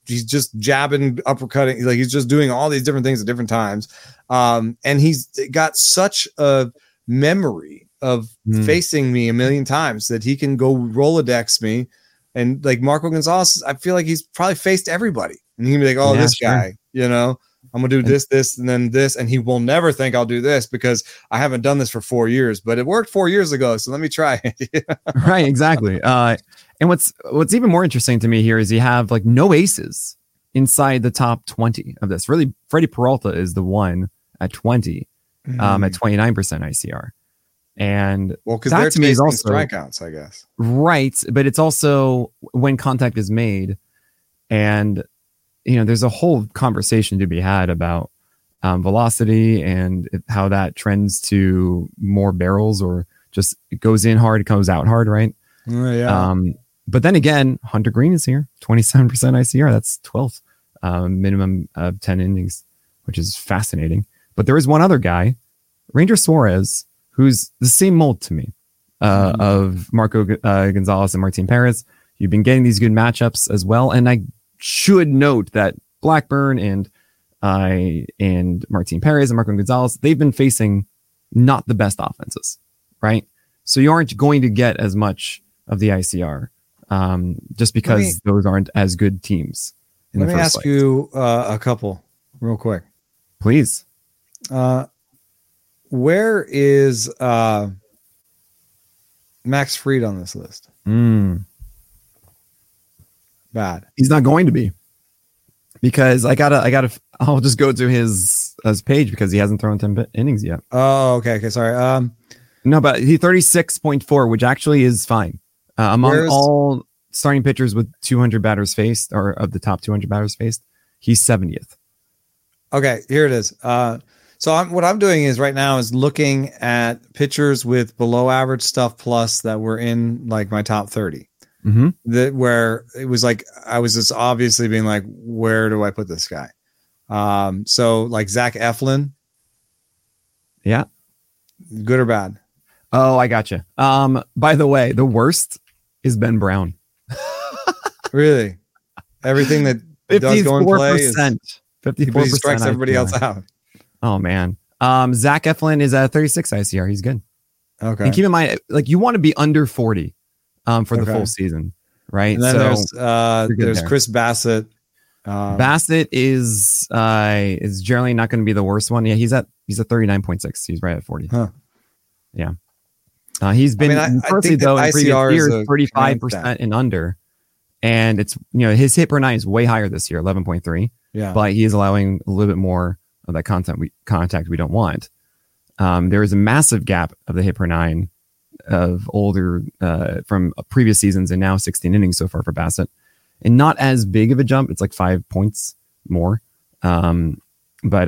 he's just jabbing, uppercutting, like he's just doing all these different things at different times. And he's got such a memory of facing me a million times that he can go Rolodex me. And like Marco Gonzalez, I feel like he's probably faced everybody. And he can be like, oh, this guy, you know, I'm going to do this, and then this. And he will never think I'll do this because I haven't done this for 4 years, but it worked 4 years ago. So let me try it.
Right, exactly. And what's even more interesting to me here is you have like no aces inside the top 20 of this. Really, Freddie Peralta is the one at 20, at 29% ICR. And
well, because they're chasing also strikeouts, I guess.
Right, but it's also when contact is made, and you know, there's a whole conversation to be had about velocity and how that trends to more barrels, or just it goes in hard, it comes out hard, right?
Yeah.
But then again, Hunter Green is here, 27% ICR. That's 12th, minimum of 10 innings, which is fascinating. But there is one other guy, Ranger Suarez, who's the same mold to me of Marco Gonzalez and Martin Perez. You've been getting these good matchups as well. And I should note that Blackburn and Martin Perez and Marco Gonzalez, they've been facing not the best offenses, right? So you aren't going to get as much of the ICR just because those aren't as good teams.
Let me ask you a couple real quick.
Please.
Where is Max Fried on this list? Bad.
He's not going to be, because I'll just go to his page because he hasn't thrown 10 innings yet.
Oh, okay. Sorry.
No, but he 36.4, which actually is fine. Among all starting pitchers with 200 batters faced, or of the top 200 batters faced, he's 70th.
Okay, here it is. So what I'm doing is right now is looking at pitchers with below average stuff plus that were in like my top 30. That where it was like I was just obviously being like, where do I put this guy? So like Zach Eflin.
Yeah.
Good or bad?
Oh, I gotcha. By the way, the worst is Ben Brown.
Really? Everything that does go in play is
54%.
He strikes everybody else out.
Oh man. Zach Eflin is at 36 ICR. He's good.
Okay.
And keep in mind, like, you want to be under 40 for the full season, right?
And then there's Chris Bassett.
Bassett is generally not going to be the worst one. Yeah, he's at 39.6. He's right at 40.
Huh.
Yeah. He's been personally though in previous years 35% and under, and it's, you know, his hit per nine is way higher this year, 11.3.
Yeah,
but he is allowing a little bit more of that contact we don't want. There is a massive gap of the hit per nine of older from previous seasons, and now 16 innings so far for Bassett, and not as big of a jump. It's like 5 points more, but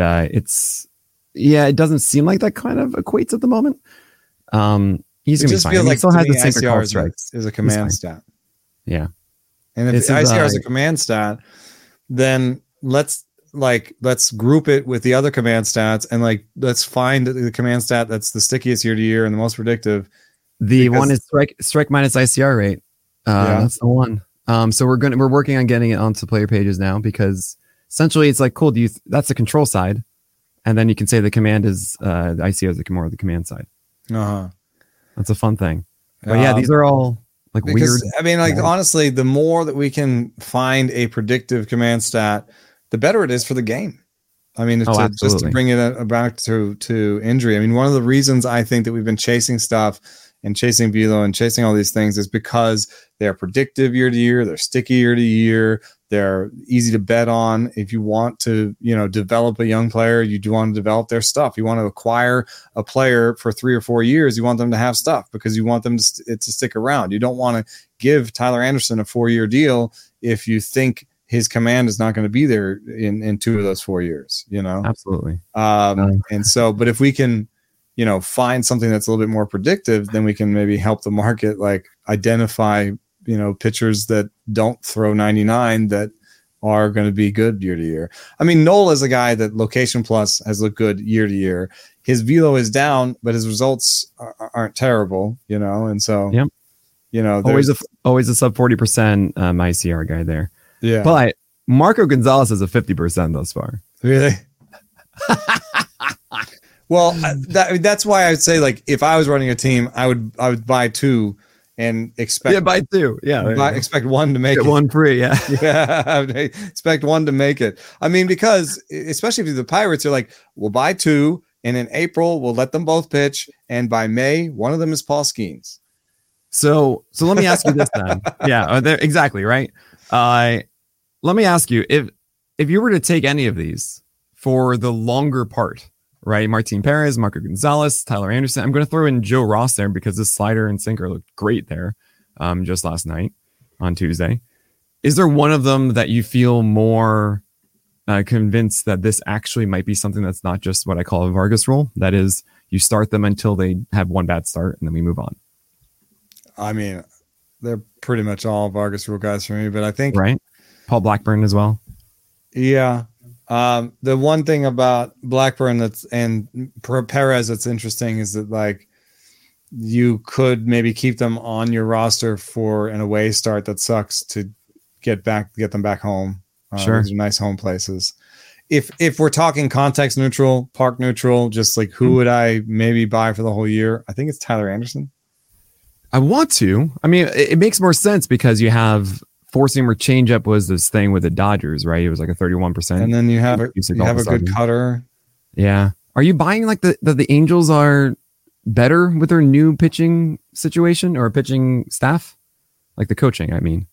it doesn't seem like that kind of equates at the moment. He's going to be fine. Like, he still has the same call strikes.
Is a command stat.
Yeah.
And if ICR is a command stat, then let's group it with the other command stats, and like, let's find the command stat that's the stickiest year to year and the most predictive.
The one is strike minus ICR rate. That's the one. So we're working on getting it onto player pages now, because essentially it's like, cool. That's the control side. And then you can say the command is the ICR is more of the command side. That's a fun thing. But yeah, these are all like weird.
I mean, like, honestly, the more that we can find a predictive command stat, the better it is for the game. I mean, just to bring it back to injury. I mean, one of the reasons I think that we've been chasing stuff and chasing velo and chasing all these things is because they're predictive year to year. They're sticky year to year. They're easy to bet on. If you want to, you know, develop a young player, you do want to develop their stuff. You want to acquire a player for 3 or 4 years. You want them to have stuff because you want them to stick around. You don't want to give Tyler Anderson a 4-year deal if you think his command is not going to be there in 2 of those 4 years, you know?
Absolutely.
And so, but if we can, you know, find something that's a little bit more predictive, then we can maybe help the market, like, identify, you know, pitchers that don't throw 99 that are going to be good year to year. I mean, Noel is a guy that Location Plus has looked good year to year. His velo is down, but his results aren't terrible, you know? And so, you know,
always a sub 40% ICR guy there.
Yeah.
But Marco Gonzalez is a 50% thus far.
Really? Well, that's why I would say, like, if I was running a team, I would buy 2 and expect
buy 2. Yeah,
expect 1 to make
get
it.
1 free. Yeah,
yeah. Expect 1 to make it. I mean, because especially if you're the Pirates, you're like, we'll buy 2, and in April we'll let them both pitch, and by May one of them is Paul Skeens.
So let me ask you this then. Yeah, exactly right. Let me ask you, if you were to take any of these for the longer part, right? Martin Perez, Marco Gonzalez, Tyler Anderson. I'm going to throw in Joe Ross there because the slider and sinker looked great there just last night on Tuesday. Is there one of them that you feel more convinced that this actually might be something that's not just what I call a Vargas rule? That is, you start them until they have one bad start and then we move on.
I mean, they're pretty much all Vargas rule guys for me, but I think...
Right? Paul Blackburn as well.
Yeah. The one thing about Blackburn and Perez that's interesting is that, like, you could maybe keep them on your roster for an away start that sucks to get them back home.
Sure.
These are nice home places. If we're talking context neutral, park neutral, just like who would I maybe buy for the whole year? I think it's Tyler Anderson.
I want to. I mean, it makes more sense because you have four-seamer changeup was this thing with the Dodgers, right? It was like a 31%.
And then you have a good cutter.
Yeah. Are you buying like the Angels are better with their new pitching situation or pitching staff? Like the coaching, I mean.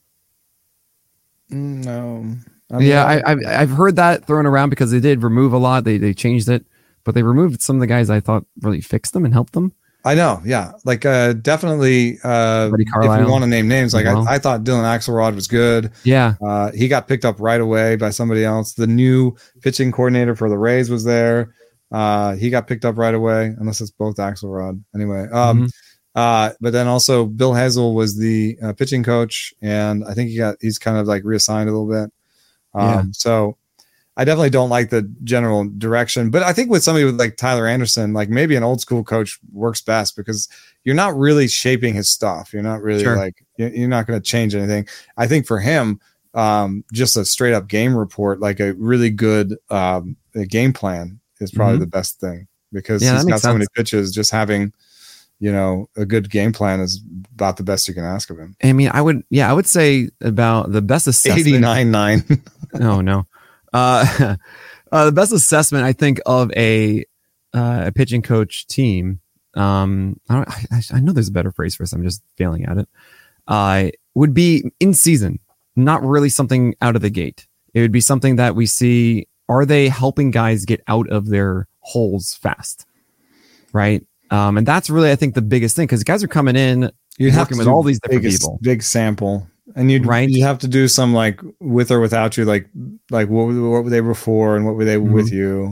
No.
I've heard that thrown around because they did remove a lot. They changed it, but they removed some of the guys I thought really fixed them and helped them.
I know, yeah, like definitely. If we want to name names, like I thought Dylan Axelrod was good.
Yeah,
he got picked up right away by somebody else. The new pitching coordinator for the Rays was there. He got picked up right away, unless it's both Axelrod. Anyway, but then also Bill Hazel was the pitching coach, and I think he's kind of like reassigned a little bit. So I definitely don't like the general direction, but I think with somebody with like Tyler Anderson, like maybe an old school coach works best because you're not really shaping his stuff. You're not really you're not going to change anything. I think for him, just a straight up game report, like a really good game plan is probably the best thing because he's got so many pitches. Just having, a good game plan is about the best you can ask of him.
I mean, I would say about the best assessment.
89.9.
Oh no. The best assessment I think of a pitching coach team. I know there's a better phrase for this. I'm just failing at it. Would be in season, not really something out of the gate. It would be something that we see. Are they helping guys get out of their holes fast? Right. And that's really, I think, the biggest thing because guys are coming in, you're working with all these different people,
big sample. And you'd have to do some like with or without you, like what were they before and what were they with you,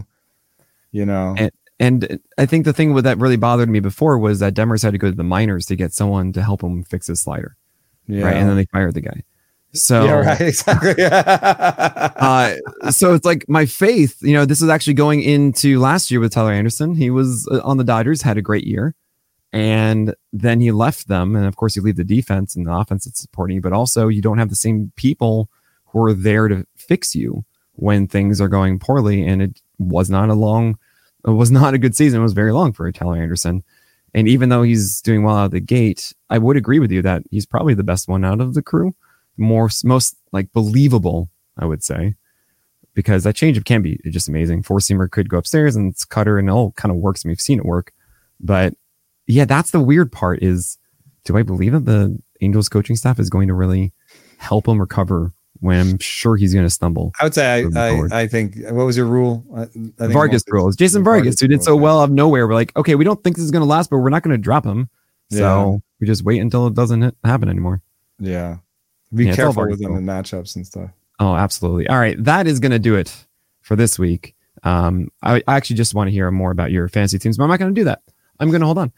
And I think the thing that really bothered me before was that Demers had to go to the minors to get someone to help him fix his slider, right? And then they fired the guy. So
exactly.
So it's like my faith. This is actually going into last year with Tyler Anderson. He was on the Dodgers, had a great year. And then he left them. And of course, you leave the defense and the offense that's supporting you, but also you don't have the same people who are there to fix you when things are going poorly. And it was not a good season. It was very long for Tyler Anderson. And even though he's doing well out of the gate, I would agree with you that he's probably the best one out of the crew. Most like believable, I would say, because that changeup can be just amazing. Four-seamer could go upstairs and it's cutter and it all kind of works. And we've seen it work, but yeah, that's the weird part is, do I believe that the Angels coaching staff is going to really help him recover when I'm sure he's going to stumble?
I would say, I think, what was your rule? I think
Vargas rule. It's Jason Vargas, who did so well out of nowhere. We're like, okay, we don't think this is going to last, but we're not going to drop him. So we just wait until it doesn't happen anymore.
Yeah. Be careful with them in matchups and stuff. Oh,
absolutely. All right. That is going to do it for this week. I actually just want to hear more about your fantasy teams, but I'm not going to do that. I'm going to hold on.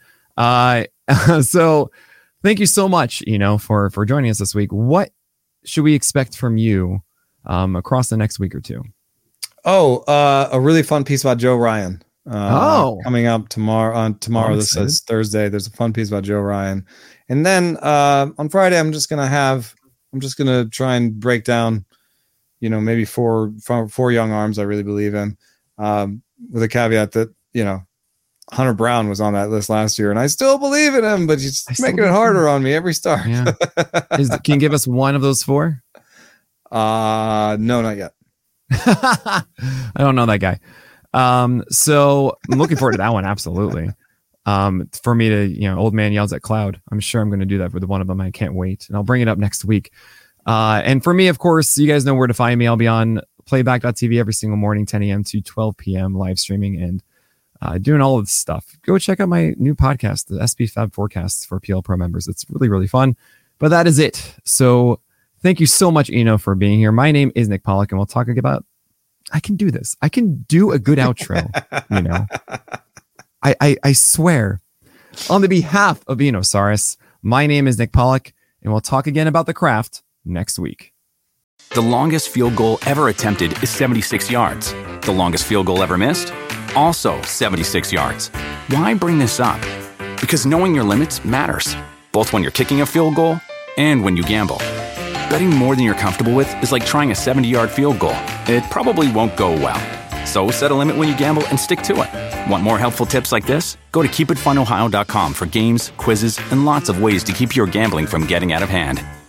So thank you so much, for joining us this week. What should we expect from you across the next week or two?
A really fun piece about Joe Ryan. Coming up tomorrow. This is Thursday. There's a fun piece about Joe Ryan, and then on Friday I'm just gonna try and break down maybe four young arms I really believe in, with a caveat that, Hunter Brown was on that list last year, and I still believe in him, but he's making it harder on me every start.
Yeah. Can you give us one of those four?
No, not yet.
I don't know that guy. So I'm looking forward to that one. Absolutely. For me to, old man yells at cloud. I'm sure I'm going to do that with one of them. I can't wait. And I'll bring it up next week. And for me, of course, you guys know where to find me. I'll be on playback.tv every single morning, 10 a.m. to 12 p.m. live streaming and doing all of this stuff. Go check out my new podcast, the SB Fab Forecasts for PL Pro members. It's really, really fun. But that is it. So thank you so much, Eno, for being here. My name is Nick Pollock, and we'll talk about, I can do this. I can do a good outro, I swear. On the behalf of Enosaurus, my name is Nick Pollock, and we'll talk again about the craft next week.
The longest field goal ever attempted is 76 yards. The longest field goal ever missed? Also 76 yards. Why bring this up? Because knowing your limits matters, both when you're kicking a field goal and when you gamble. Betting more than you're comfortable with is like trying a 70-yard field goal. It probably won't go well. So set a limit when you gamble and stick to it. Want more helpful tips like this? Go to keepitfunohio.com for games, quizzes, and lots of ways to keep your gambling from getting out of hand.